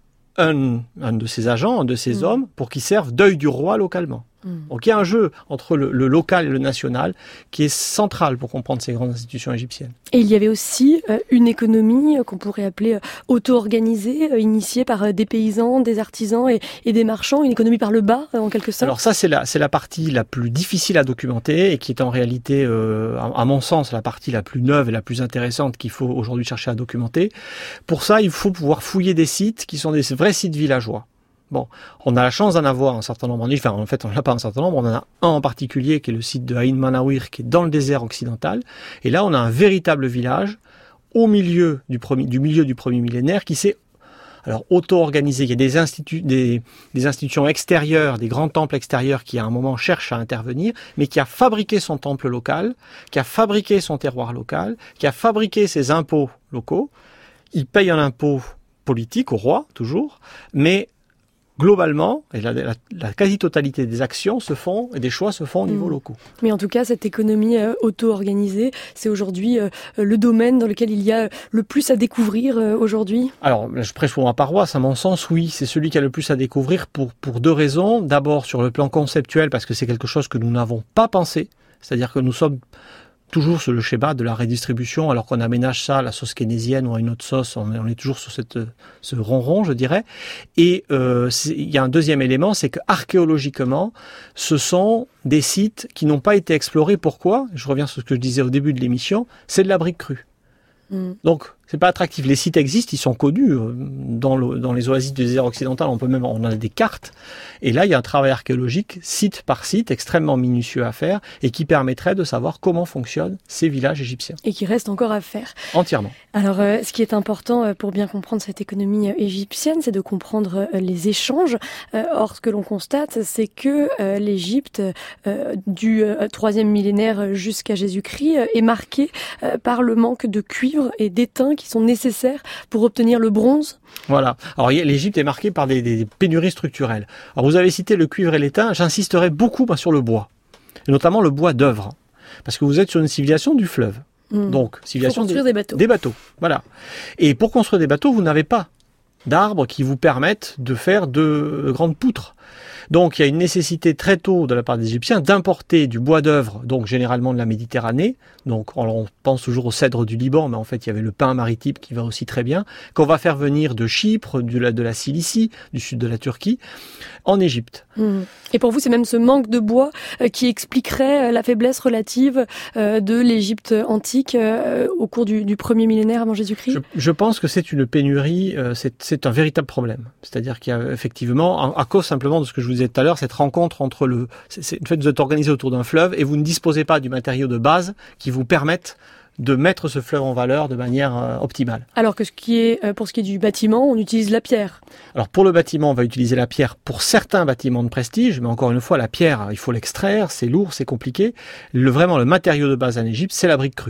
un, un de ses agents, un de ses mmh. hommes, pour qu'ils servent d'œil du roi localement. Mmh. Donc il y a un jeu entre le, le local et le national qui est central pour comprendre ces grandes institutions égyptiennes. Et il y avait aussi euh, une économie euh, qu'on pourrait appeler euh, auto-organisée, euh, initiée par euh, des paysans, des artisans et, et des marchands, une économie par le bas euh, en quelque sorte. Alors ça c'est la, c'est la partie la plus difficile à documenter et qui est en réalité, euh, à, à mon sens, la partie la plus neuve et la plus intéressante qu'il faut aujourd'hui chercher à documenter. Pour ça, il faut pouvoir fouiller des sites qui sont des vrais sites villageois. Bon, on a la chance d'en avoir un certain nombre en Égypte. Enfin, en fait, on n'a pas un certain nombre. On en a un en particulier qui est le site de Aïn Manawir, qui est dans le désert occidental. Et là, on a un véritable village au milieu du, premier, du milieu du premier millénaire qui s'est alors auto-organisé. Il y a des, instituts, des, des institutions extérieures, des grands temples extérieurs qui, à un moment, cherchent à intervenir, mais qui a fabriqué son temple local, qui a fabriqué son terroir local, qui a fabriqué ses impôts locaux. Il paye un impôt politique au roi, toujours, mais globalement, et la, la, la quasi-totalité des actions se font, et des choix se font au niveau mmh. locaux. Mais en tout cas, cette économie euh, auto-organisée, c'est aujourd'hui euh, le domaine dans lequel il y a le plus à découvrir euh, aujourd'hui. Alors, je prêche pour ma paroisse, à mon sens, oui, c'est celui qui a le plus à découvrir pour, pour deux raisons. D'abord, sur le plan conceptuel, parce que c'est quelque chose que nous n'avons pas pensé, c'est-à-dire que nous sommes toujours sur le schéma de la redistribution, alors qu'on aménage ça à la sauce keynésienne ou à une autre sauce, on est, on est toujours sur cette, ce ronron, je dirais. Et euh, il y a un deuxième élément, c'est qu'archéologiquement, ce sont des sites qui n'ont pas été explorés. Pourquoi ? Je reviens sur ce que je disais au début de l'émission, c'est de la brique crue. Mmh. Donc, c'est pas attractif. Les sites existent, ils sont connus. Dans, le, dans les oasis du désert occidental, on peut même, on a des cartes. Et là, il y a un travail archéologique, site par site, extrêmement minutieux à faire, et qui permettrait de savoir comment fonctionnent ces villages égyptiens. Et qui reste encore à faire. Entièrement. Alors, euh, ce qui est important pour bien comprendre cette économie égyptienne, c'est de comprendre euh, les échanges. Euh, or, ce que l'on constate, c'est que euh, l'Égypte, euh, du euh, troisième millénaire jusqu'à Jésus-Christ, euh, est marquée euh, par le manque de cuivre et d'étain qui sont nécessaires pour obtenir le bronze. Voilà. Alors l'Égypte est marquée par des, des pénuries structurelles. Alors vous avez cité le cuivre et l'étain, j'insisterai beaucoup bah, sur le bois, et notamment le bois d'œuvre, parce que vous êtes sur une civilisation du fleuve. Mmh. Donc civilisation pour construire des, des bateaux. Des bateaux, voilà. Et pour construire des bateaux, vous n'avez pas d'arbres qui vous permettent de faire de grandes poutres. Donc il y a une nécessité très tôt de la part des Égyptiens d'importer du bois d'œuvre, donc généralement de la Méditerranée. Donc on pense toujours au cèdre du Liban, mais en fait il y avait le pin maritime qui va aussi très bien, qu'on va faire venir de Chypre, de la, de la Cilicie, du sud de la Turquie, en Égypte. Mmh. Et pour vous, c'est même ce manque de bois euh, qui expliquerait euh, la faiblesse relative euh, de l'Égypte antique euh, au cours du, du premier millénaire avant Jésus-Christ ? je, je pense que c'est une pénurie, euh, c'est, c'est un véritable problème. C'est-à-dire qu'il y a effectivement, à, à cause simplement de ce que je vous disais tout à l'heure, cette rencontre entre le, c'est, c'est, le fait que vous êtes organisé autour d'un fleuve et vous ne disposez pas du matériau de base qui vous permette de mettre ce fleuve en valeur de manière euh, optimale. Alors que ce qui est, euh, pour ce qui est du bâtiment, on utilise la pierre. Alors pour le bâtiment, on va utiliser la pierre pour certains bâtiments de prestige, mais encore une fois, la pierre, il faut l'extraire, c'est lourd, c'est compliqué. Le, vraiment, le matériau de base en Égypte, c'est la brique crue.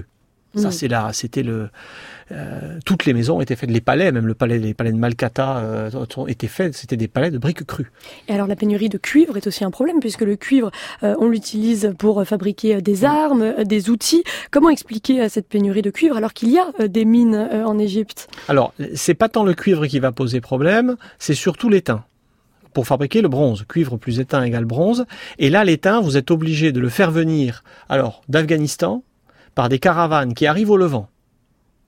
Ça, Mmh. c'est là, c'était le. Euh, toutes les maisons étaient faites, les palais, même le palais, les palais de Malkata euh, étaient faits. C'était des palais de briques crues. Et alors la pénurie de cuivre est aussi un problème puisque le cuivre, euh, on l'utilise pour fabriquer euh, des armes, euh, des outils. Comment expliquer euh, cette pénurie de cuivre alors qu'il y a euh, des mines euh, en Égypte? Alors, c'est pas tant le cuivre qui va poser problème, c'est surtout l'étain. Pour fabriquer le bronze, cuivre plus étain égale bronze. Et là, l'étain, vous êtes obligé de le faire venir, alors d'Afghanistan, par des caravanes qui arrivent au Levant. D'accord ?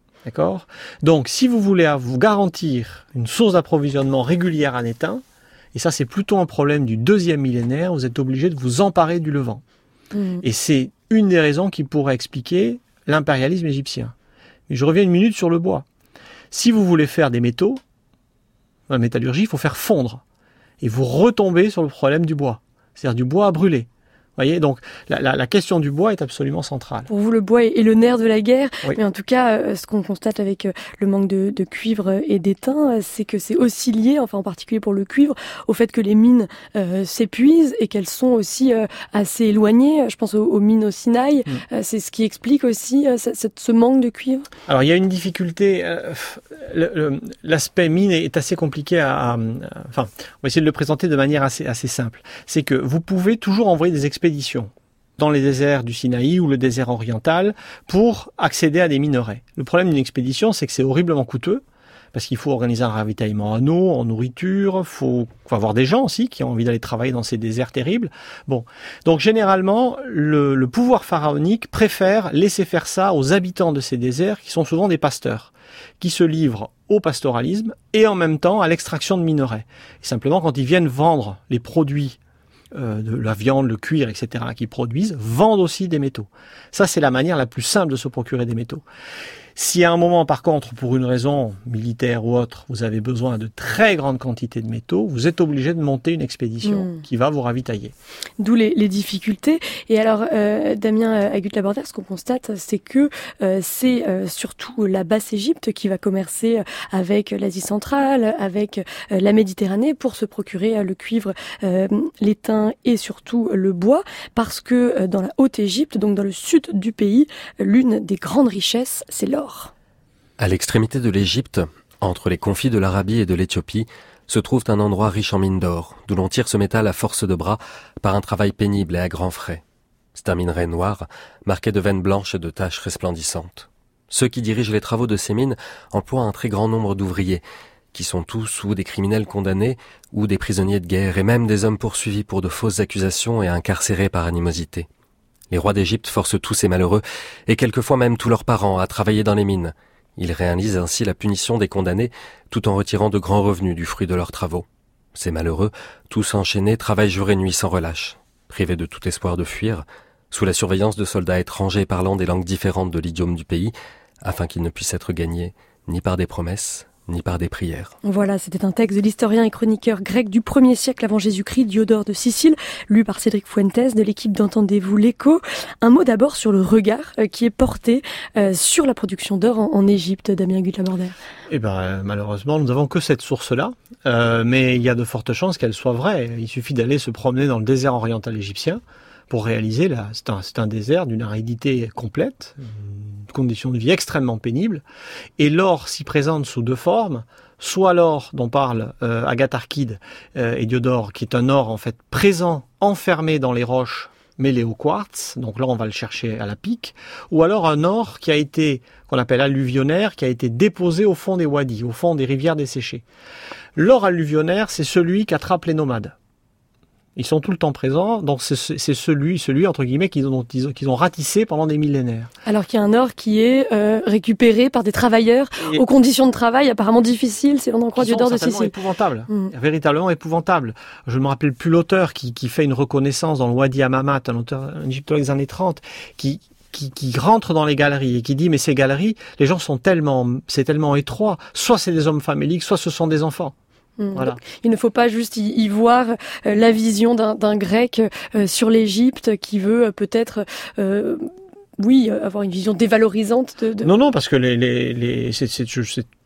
Donc, si vous voulez vous garantir une source d'approvisionnement régulière en étain, et ça c'est plutôt un problème du deuxième millénaire, vous êtes obligé de vous emparer du Levant. Mmh. Et c'est une des raisons qui pourrait expliquer l'impérialisme égyptien. Mais je reviens une minute sur le bois. Si vous voulez faire des métaux, la métallurgie, il faut faire fondre. Et vous retombez sur le problème du bois. C'est-à-dire du bois à brûler. Voyez, donc la, la, la question du bois est absolument centrale. Pour vous, le bois est le nerf de la guerre, Oui. mais en tout cas, euh, ce qu'on constate avec euh, le manque de, de cuivre et d'étain, euh, c'est que c'est aussi lié, enfin en particulier pour le cuivre, au fait que les mines euh, s'épuisent et qu'elles sont aussi euh, assez éloignées. Je pense aux, aux mines au Sinaï. Mm. Euh, c'est ce qui explique aussi euh, ce, ce manque de cuivre. Alors il y a une difficulté. Euh, le, le, l'aspect mine est assez compliqué à, à, à. Enfin, on va essayer de le présenter de manière assez, assez simple. C'est que vous pouvez toujours envoyer des expéditions dans les déserts du Sinaï ou le désert oriental pour accéder à des minerais. Le problème d'une expédition, c'est que c'est horriblement coûteux parce qu'il faut organiser un ravitaillement en eau, en nourriture, faut, faut avoir des gens aussi qui ont envie d'aller travailler dans ces déserts terribles. Bon, donc généralement, le, le pouvoir pharaonique préfère laisser faire ça aux habitants de ces déserts qui sont souvent des pasteurs, qui se livrent au pastoralisme et en même temps à l'extraction de minerais. Et simplement, quand ils viennent vendre les produits Euh, de la viande, le cuir, et cetera, qu'ils produisent, vendent aussi des métaux. Ça, c'est la manière la plus simple de se procurer des métaux. Si à un moment, par contre, pour une raison militaire ou autre, vous avez besoin de très grandes quantités de métaux, vous êtes obligé de monter une expédition mmh. qui va vous ravitailler. D'où les, les difficultés. Et alors, euh, Damien Agut-Labordère, ce qu'on constate, c'est que euh, c'est euh, surtout la Basse-Égypte qui va commercer avec l'Asie centrale, avec euh, la Méditerranée, pour se procurer euh, le cuivre, euh, l'étain et surtout le bois, parce que euh, dans la Haute-Égypte, donc dans le sud du pays, l'une des grandes richesses, c'est l'or. À l'extrémité de l'Égypte, entre les confins de l'Arabie et de l'Éthiopie, se trouve un endroit riche en mines d'or, d'où l'on tire ce métal à force de bras par un travail pénible et à grands frais. C'est un minerai noir, marqué de veines blanches et de taches resplendissantes. Ceux qui dirigent les travaux de ces mines emploient un très grand nombre d'ouvriers, qui sont tous ou des criminels condamnés, ou des prisonniers de guerre, et même des hommes poursuivis pour de fausses accusations et incarcérés par animosité. Les rois d'Égypte forcent tous ces malheureux, et quelquefois même tous leurs parents, à travailler dans les mines. Ils réalisent ainsi la punition des condamnés, tout en retirant de grands revenus du fruit de leurs travaux. Ces malheureux, tous enchaînés, travaillent jour et nuit sans relâche. Privés de tout espoir de fuir, sous la surveillance de soldats étrangers parlant des langues différentes de l'idiome du pays, afin qu'ils ne puissent être gagnés ni par des promesses, ni par des prières. Voilà, c'était un texte de l'historien et chroniqueur grec du premier siècle avant Jésus-Christ, Diodore de Sicile, lu par Cédric Fuentes de l'équipe d'Entendez-vous l'écho. Un mot d'abord sur le regard euh, qui est porté euh, sur la production d'or en, en Égypte, Damien Agut-Labordère. Eh ben, malheureusement, nous n'avons que cette source-là, euh, mais il y a de fortes chances qu'elle soit vraie. Il suffit d'aller se promener dans le désert oriental égyptien pour réaliser, là, c'est un, c'est un désert d'une aridité complète, une condition de vie extrêmement pénible, et l'or s'y présente sous deux formes, soit l'or dont parle euh, Agathe Arquide euh, et Diodore, qui est un or en fait présent, enfermé dans les roches, mêlé au quartz, donc là on va le chercher à la pique, ou alors un or qui a été, qu'on appelle alluvionnaire, qui a été déposé au fond des wadis, au fond des rivières desséchées. L'or alluvionnaire, c'est celui qu'attrapent les nomades. Ils sont tout le temps présents, donc c'est, c'est celui, celui entre guillemets qu'ils ont, qu'ils ont ratissé pendant des millénaires. Alors qu'il y a un or qui est euh, récupéré par des travailleurs et aux conditions de travail apparemment difficiles, si l'on en croit Diodore de Sicile. Épouvantable, mmh. véritablement épouvantable. Je ne me rappelle plus l'auteur qui, qui fait une reconnaissance dans le Wadi Hammamat, un auteur, un égyptologue des années trente, qui Qui, qui rentre dans les galeries et qui dit mais ces galeries, les gens sont tellement, c'est tellement étroit, soit c'est des hommes faméliques, soit ce sont des enfants. Mmh. Voilà. Il ne faut pas juste y, y voir euh, la vision d'un, d'un grec euh, sur l'Égypte qui veut euh, peut-être, euh, oui, avoir une vision dévalorisante de, de... Non, non, parce que les, les, les, c'est, c'est, c'est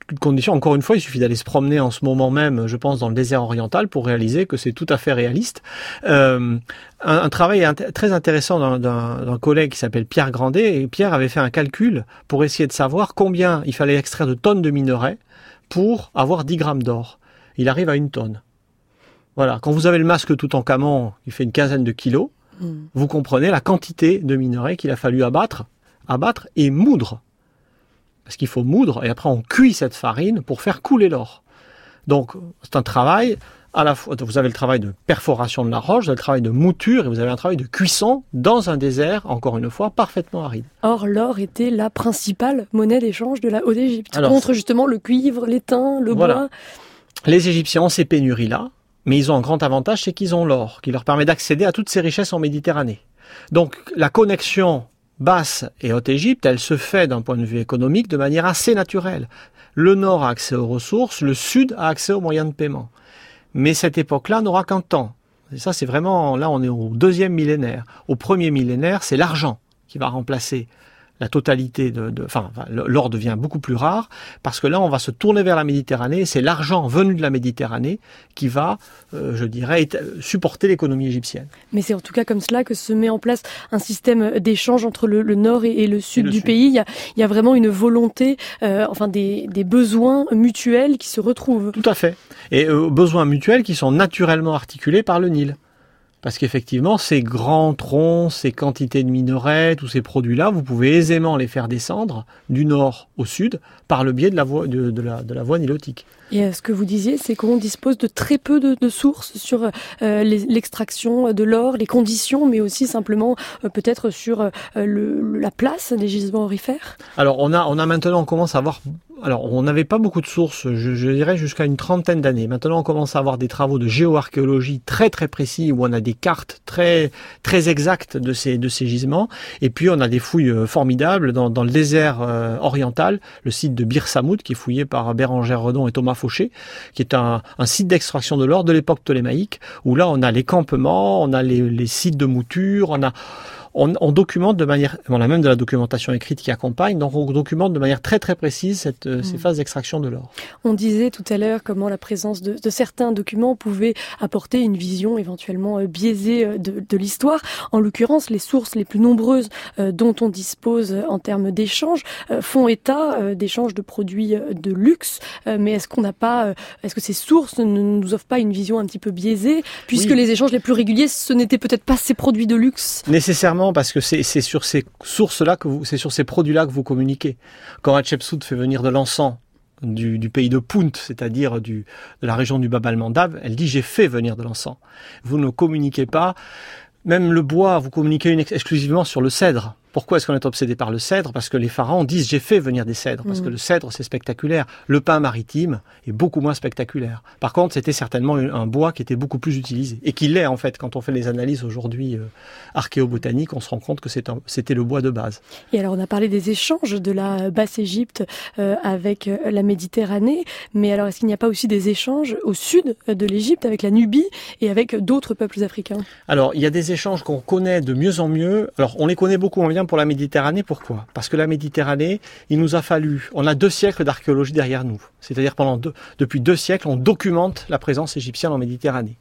conditions. Encore une fois, il suffit d'aller se promener en ce moment même, je pense, dans le désert oriental pour réaliser que c'est tout à fait réaliste. Euh, un, un travail int- très intéressant d'un, d'un, d'un collègue qui s'appelle Pierre Grandet, et Pierre avait fait un calcul pour essayer de savoir combien il fallait extraire de tonnes de minerais pour avoir dix grammes d'or. Il arrive à une tonne. Voilà. Quand vous avez le masque Toutankhamon, il fait une quinzaine de kilos, mmh. vous comprenez la quantité de minerais qu'il a fallu abattre, abattre et moudre. Parce qu'il faut moudre, et après on cuit cette farine pour faire couler l'or. Donc, c'est un travail, à la fois, vous avez le travail de perforation de la roche, vous avez le travail de mouture, et vous avez un travail de cuisson dans un désert, encore une fois, parfaitement aride. Or, l'or était la principale monnaie d'échange de la Haute-Égypte, Alors, contre justement le cuivre, l'étain, le voilà. bois. Les Égyptiens ont ces pénuries-là, mais ils ont un grand avantage, c'est qu'ils ont l'or, qui leur permet d'accéder à toutes ces richesses en Méditerranée. Donc, la connexion Basse et Haute-Égypte, elle se fait d'un point de vue économique de manière assez naturelle. Le Nord a accès aux ressources, le Sud a accès aux moyens de paiement. Mais cette époque-là n'aura qu'un temps. Et ça, c'est vraiment, là, on est au deuxième millénaire. Au premier millénaire, c'est l'argent qui va remplacer la totalité de, de, enfin, l'or devient beaucoup plus rare parce que là, on va se tourner vers la Méditerranée et c'est l'argent venu de la Méditerranée qui va, euh, je dirais, supporter l'économie égyptienne. Mais c'est en tout cas comme cela que se met en place un système d'échange entre le, le nord et, et le sud et le du sud. pays. Il y a, il y a vraiment une volonté, euh, enfin, des, des besoins mutuels qui se retrouvent. Tout à fait. Et euh, besoins mutuels qui sont naturellement articulés par le Nil. Parce qu'effectivement, ces grands troncs, ces quantités de minerais, tous ces produits-là, vous pouvez aisément les faire descendre du nord au sud par le biais de la voie, de, de la, de la voie nilotique. Et ce que vous disiez, c'est qu'on dispose de très peu de, de sources sur euh, les, l'extraction de l'or, les conditions, mais aussi simplement euh, peut-être sur euh, le, la place des gisements aurifères. Alors on a, on a maintenant, on commence à avoir... Alors, on n'avait pas beaucoup de sources, je, je dirais jusqu'à une trentaine d'années. Maintenant, on commence à avoir des travaux de géoarchéologie très très précis où on a des cartes très très exactes de ces de ces gisements. Et puis, on a des fouilles formidables dans, dans le désert euh, oriental, le site de Bir Samoud qui est fouillé par Bérengère Redon et Thomas Fauché, qui est un, un site d'extraction de l'or de l'époque ptolémaïque, où là, on a les campements, on a les, les sites de mouture, on a On, on documente de manière, on a même de la documentation écrite qui accompagne, donc on documente de manière très très précise cette, mmh. ces phases d'extraction de l'or. On disait tout à l'heure comment la présence de, de certains documents pouvait apporter une vision éventuellement biaisée de, de l'histoire. En l'occurrence, les sources les plus nombreuses euh, dont on dispose en termes d'échanges euh, font état euh, d'échanges de produits de luxe. Euh, mais est-ce qu'on n'a pas, euh, est-ce que ces sources ne nous offrent pas une vision un petit peu biaisée, puisque oui. les échanges les plus réguliers, ce n'étaient peut-être pas ces produits de luxe? Nécessairement. Parce que c'est, c'est sur ces sources-là que vous, c'est sur ces produits-là que vous communiquez. Quand Hatshepsut fait venir de l'encens du, du pays de Punt, c'est-à-dire du, de la région du Bab al-Mandab, elle dit j'ai fait venir de l'encens. Vous ne communiquez pas, même le bois, vous communiquez une, exclusivement sur le cèdre. Pourquoi est-ce qu'on est obsédé par le cèdre? Parce que les pharaons disent j'ai fait venir des cèdres, parce mmh. que le cèdre c'est spectaculaire. Le pin maritime est beaucoup moins spectaculaire. Par contre, c'était certainement un bois qui était beaucoup plus utilisé et qui l'est en fait. Quand on fait les analyses aujourd'hui euh, archéobotaniques, on se rend compte que c'est un, c'était le bois de base. Et alors on a parlé des échanges de la Basse-Égypte euh, avec euh, la Méditerranée, mais alors est-ce qu'il n'y a pas aussi des échanges au sud de l'Égypte avec la Nubie et avec d'autres peuples africains? Alors il y a des échanges qu'on connaît de mieux en mieux. Alors on les connaît beaucoup moins bien pour la Méditerranée. Pourquoi? Parce que la Méditerranée, il nous a fallu, on a deux siècles d'archéologie derrière nous. C'est-à-dire pendant deux, depuis deux siècles, on documente la présence égyptienne en Méditerranée.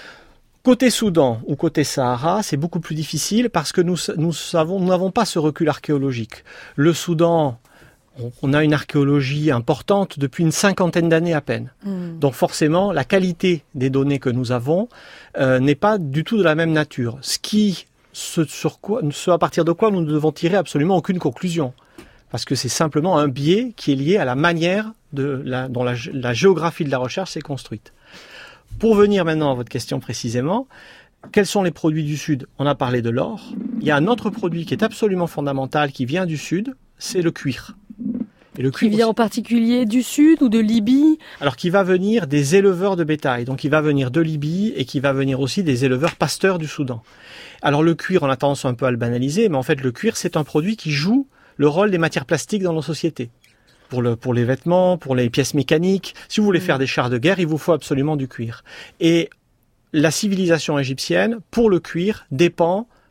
Côté Soudan ou côté Sahara, c'est beaucoup plus difficile parce que nous, nous savons, nous n'avons pas ce recul archéologique. Le Soudan, on a une archéologie importante depuis une cinquantaine d'années à peine. Mmh. Donc forcément, la qualité des données que nous avons euh, n'est pas du tout de la même nature. Ce qui Ce, sur quoi, ce à partir de quoi nous ne devons tirer absolument aucune conclusion. Parce que c'est simplement un biais qui est lié à la manière de la, dont la, la géographie de la recherche s'est construite. Pour venir maintenant à votre question précisément, quels sont les produits du Sud? On a parlé de l'or. Il y a un autre produit qui est absolument fondamental, qui vient du Sud, c'est le cuir. Et le cuir qui vient aussi, en particulier du Sud ou de Libye? Alors qui va venir des éleveurs de bétail, donc il va venir de Libye et qui va venir aussi des éleveurs pasteurs du Soudan. Alors le cuir, on a tendance un peu à le banaliser, mais en fait le cuir c'est un produit qui joue le rôle des matières plastiques dans nos sociétés. Pour, le, pour les vêtements, pour les pièces mécaniques, si vous voulez faire des chars de guerre, il vous faut absolument du cuir. Et la civilisation égyptienne, pour le cuir, dépend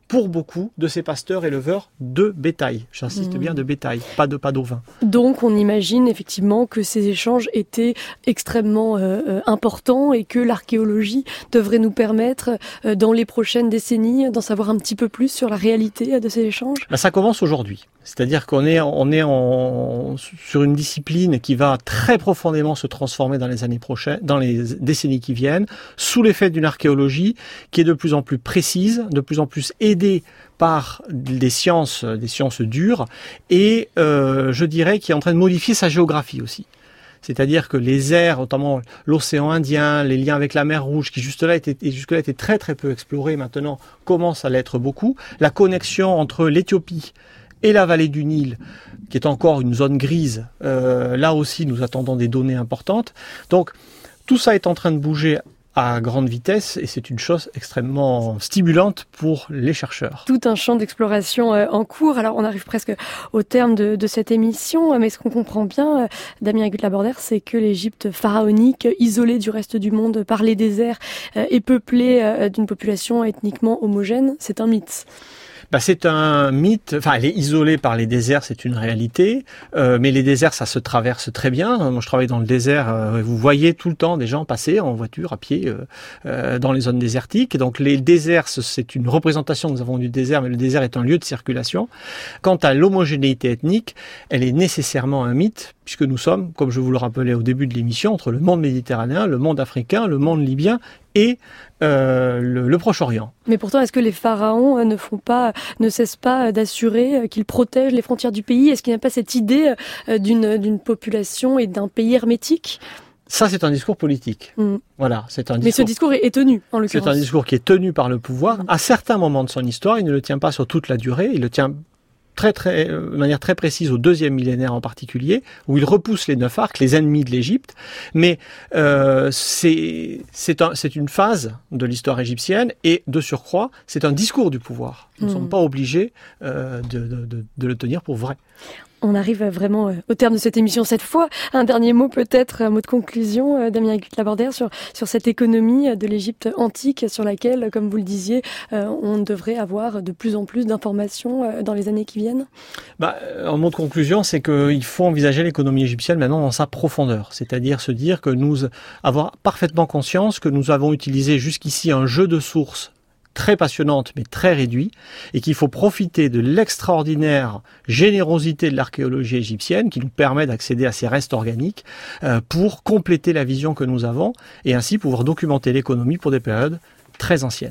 pour beaucoup de ces pasteurs éleveurs de bétail. J'insiste mmh. bien de bétail, pas de pas d'ovins. Donc on imagine effectivement que ces échanges étaient extrêmement euh, importants et que l'archéologie devrait nous permettre euh, dans les prochaines décennies d'en savoir un petit peu plus sur la réalité de ces échanges. Ben, ça commence aujourd'hui. C'est-à-dire qu'on est, on est en, sur une discipline qui va très profondément se transformer dans les années prochaines, dans les décennies qui viennent, sous l'effet d'une archéologie qui est de plus en plus précise, de plus en plus aidée par des sciences, des sciences dures, et euh, je dirais qui est en train de modifier sa géographie aussi. C'est-à-dire que les aires, notamment l'océan Indien, les liens avec la mer Rouge, qui jusque-là étaient, jusque-là étaient très très peu explorés, maintenant commencent à l'être beaucoup. La connexion entre l'Éthiopie et la vallée du Nil, qui est encore une zone grise, euh, là aussi nous attendons des données importantes. Donc tout ça est en train de bouger à grande vitesse et c'est une chose extrêmement stimulante pour les chercheurs. Tout un champ d'exploration euh, en cours. Alors on arrive presque au terme de, de cette émission, mais ce qu'on comprend bien, euh, Damien Gut-Labordère, c'est que l'Égypte pharaonique, isolée du reste du monde par les déserts euh, et peuplée euh, d'une population ethniquement homogène, c'est un mythe. Bah, c'est un mythe, enfin elle est isolée par les déserts, c'est une réalité, euh, mais les déserts ça se traverse très bien. Moi je travaille dans le désert, euh, vous voyez tout le temps des gens passer en voiture, à pied, euh, euh, dans les zones désertiques. Et donc les déserts, c'est une représentation que nous avons du désert, mais le désert est un lieu de circulation. Quant à l'homogénéité ethnique, elle est nécessairement un mythe, puisque nous sommes, comme je vous le rappelais au début de l'émission, entre le monde méditerranéen, le monde africain, le monde libyen et euh, le, le Proche-Orient. Mais pourtant, est-ce que les pharaons ne font pas, ne cessent pas d'assurer qu'ils protègent les frontières du pays? Est-ce qu'il n'y a pas cette idée d'une, d'une population et d'un pays hermétique? Ça, c'est un discours politique. Mmh. Voilà, c'est un discours. Mais ce discours est tenu, en l'occurrence. C'est un discours qui est tenu par le pouvoir. Mmh. À certains moments de son histoire, il ne le tient pas sur toute la durée, il le tient très, très, de manière très précise au deuxième millénaire en particulier, où il repousse les neuf arcs, les ennemis de l'Égypte. Mais euh, c'est c'est un, c'est une phase de l'histoire égyptienne et de surcroît, c'est un discours du pouvoir. Nous ne mmh. sommes pas obligés euh, de, de, de, de le tenir pour vrai. On arrive vraiment au terme de cette émission cette fois. Un dernier mot peut-être, un mot de conclusion, Damien Gut-Labordère, sur, sur cette économie de l'Égypte antique sur laquelle, comme vous le disiez, euh, on devrait avoir de plus en plus d'informations dans les années qui viennent. Bah, un mot de conclusion, c'est qu'il faut envisager l'économie égyptienne maintenant dans sa profondeur. C'est-à-dire se dire que nous, avoir parfaitement conscience que nous avons utilisé jusqu'ici un jeu de sources très passionnante mais très réduit et qu'il faut profiter de l'extraordinaire générosité de l'archéologie égyptienne qui nous permet d'accéder à ces restes organiques euh, pour compléter la vision que nous avons et ainsi pouvoir documenter l'économie pour des périodes très anciennes.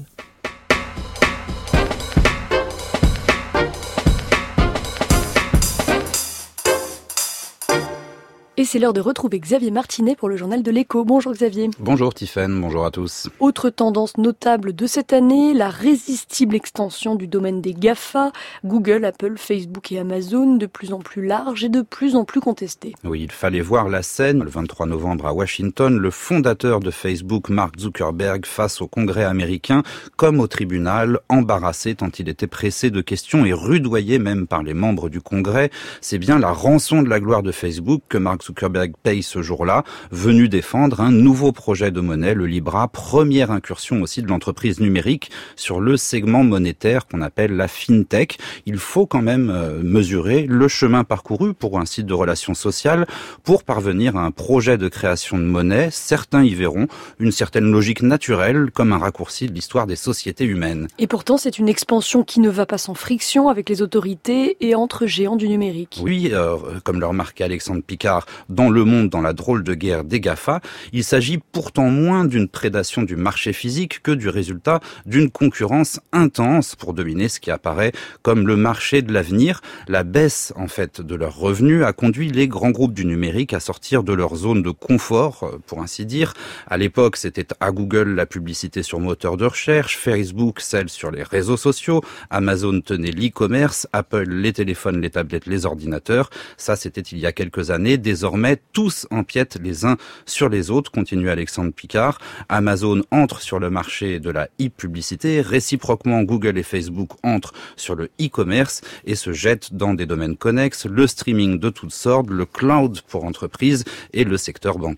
Et c'est l'heure de retrouver Xavier Martinet pour le journal de l'Écho. Bonjour Xavier. Bonjour Tiffaine, bonjour à tous. Autre tendance notable de cette année, la résistible extension du domaine des GAFA, Google, Apple, Facebook et Amazon, de plus en plus large et de plus en plus contestée. Oui, il fallait voir la scène. Le vingt-trois novembre à Washington, le fondateur de Facebook, Mark Zuckerberg, face au Congrès américain, comme au tribunal, embarrassé tant il était pressé de questions et rudoyé même par les membres du Congrès. C'est bien la rançon de la gloire de Facebook que Mark Zuckerberg paye ce jour-là, venu défendre un nouveau projet de monnaie, le Libra, première incursion aussi de l'entreprise numérique sur le segment monétaire qu'on appelle la FinTech. Il faut quand même euh, mesurer le chemin parcouru pour un site de relations sociales pour parvenir à un projet de création de monnaie. Certains y verront une certaine logique naturelle comme un raccourci de l'histoire des sociétés humaines. Et pourtant, c'est une expansion qui ne va pas sans friction avec les autorités et entre géants du numérique. Oui, euh, comme le remarquait Alexandre Picard, dans Le Monde, dans la drôle de guerre des GAFA, il s'agit pourtant moins d'une prédation du marché physique que du résultat d'une concurrence intense pour dominer ce qui apparaît comme le marché de l'avenir. La baisse, en fait, de leurs revenus a conduit les grands groupes du numérique à sortir de leur zone de confort, pour ainsi dire. À l'époque, c'était à Google la publicité sur moteur de recherche, Facebook celle sur les réseaux sociaux, Amazon tenait l'e-commerce, Apple les téléphones, les tablettes, les ordinateurs. Ça, c'était il y a quelques années. Désormais, tous empiètent les uns sur les autres, continue Alexandre Picard. Amazon entre sur le marché de la e-publicité. Réciproquement, Google et Facebook entrent sur le e-commerce et se jettent dans des domaines connexes, le streaming de toutes sortes, le cloud pour entreprises et le secteur bancaire.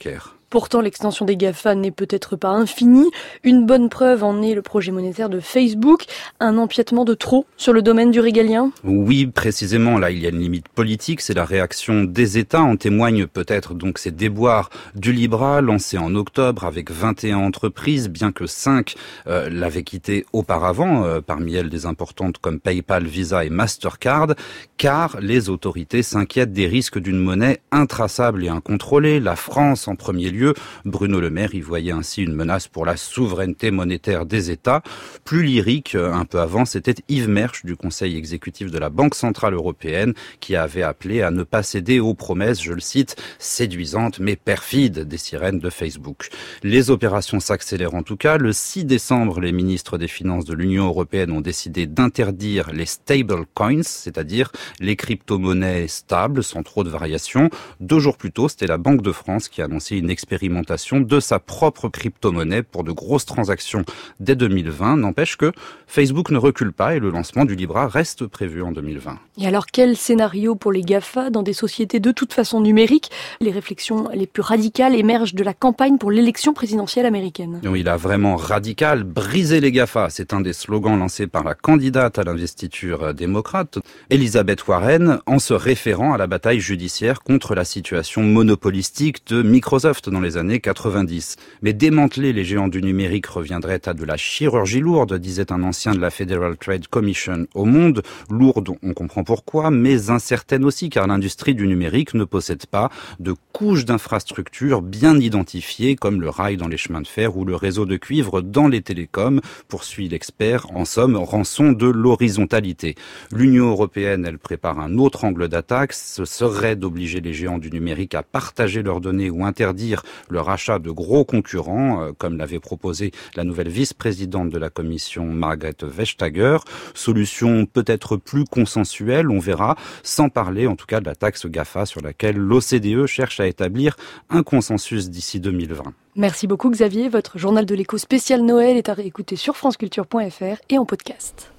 Pourtant, l'extension des GAFA n'est peut-être pas infinie. Une bonne preuve en est le projet monétaire de Facebook, un empiètement de trop sur le domaine du régalien. Oui, précisément, là, il y a une limite politique, c'est la réaction des États. En témoignent peut-être donc ces déboires du Libra, lancé en octobre avec vingt et un entreprises, bien que cinq euh, l'avaient quitté auparavant, euh, parmi elles des importantes comme PayPal, Visa et Mastercard, car les autorités s'inquiètent des risques d'une monnaie intraçable et incontrôlée. La France en premier lieu. Bruno Le Maire y voyait ainsi une menace pour la souveraineté monétaire des États. Plus lyrique, un peu avant, c'était Yves Mersch du Conseil exécutif de la Banque centrale européenne qui avait appelé à ne pas céder aux promesses, je le cite, séduisantes mais perfides des sirènes de Facebook. Les opérations s'accélèrent en tout cas. Le six décembre, les ministres des Finances de l'Union européenne ont décidé d'interdire les stable coins, c'est-à-dire les crypto-monnaies stables sans trop de variations. Deux jours plus tôt, c'était la Banque de France qui a annoncé une expérimentation de sa propre crypto-monnaie pour de grosses transactions dès deux mille vingt. N'empêche que Facebook ne recule pas et le lancement du Libra reste prévu en deux mille vingt. Et alors, quel scénario pour les GAFA dans des sociétés de toute façon numériques? Les réflexions les plus radicales émergent de la campagne pour l'élection présidentielle américaine. Oui, là, vraiment radical. Briser les GAFA, c'est un des slogans lancés par la candidate à l'investiture démocrate, Elizabeth Warren, en se référant à la bataille judiciaire contre la situation monopolistique de Microsoft dans les années quatre-vingt-dix. Mais démanteler les géants du numérique reviendrait à de la chirurgie lourde, disait un ancien de la Federal Trade Commission au Monde. Lourde, on comprend pourquoi, mais incertaine aussi, car l'industrie du numérique ne possède pas de couches d'infrastructures bien identifiées, comme le rail dans les chemins de fer ou le réseau de cuivre dans les télécoms, poursuit l'expert. En somme, rançon de l'horizontalité. L'Union européenne, elle prépare un autre angle d'attaque, ce serait d'obliger les géants du numérique à partager leurs données ou interdire le rachat de gros concurrents, euh, comme l'avait proposé la nouvelle vice-présidente de la Commission, Margrethe Vestager. Solution peut-être plus consensuelle, on verra, sans parler en tout cas de la taxe GAFA sur laquelle l'O C D E cherche à établir un consensus d'ici deux mille vingt. Merci beaucoup Xavier, votre journal de l'écho spécial Noël est à réécouter sur franceculture point f r et en podcast.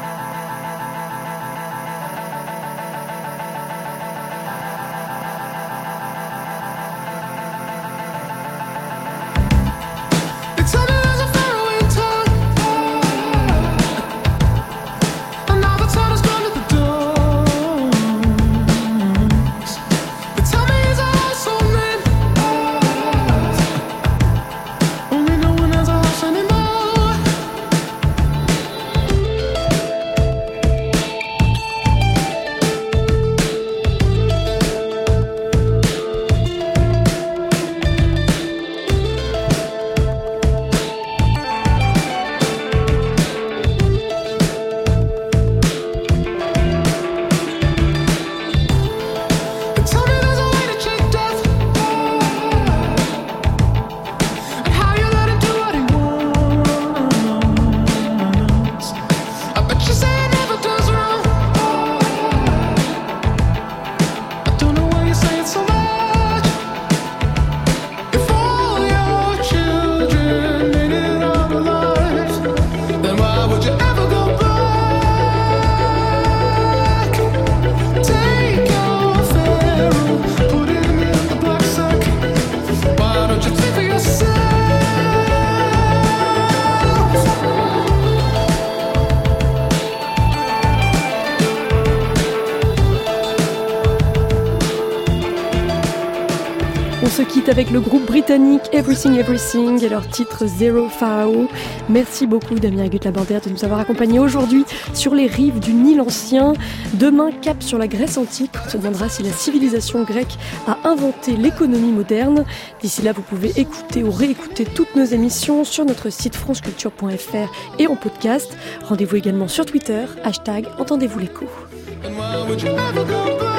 On se quitte avec le groupe britannique Everything Everything et leur titre Zero Pharaoh. Merci beaucoup Damien Gut-Labandère de nous avoir accompagnés aujourd'hui sur les rives du Nil ancien. Demain, cap sur la Grèce antique. On se demandera si la civilisation grecque a inventé l'économie moderne. D'ici là, vous pouvez écouter ou réécouter toutes nos émissions sur notre site franceculture point f r et en podcast. Rendez-vous également sur Twitter, hashtag Entendez-vous l'écho.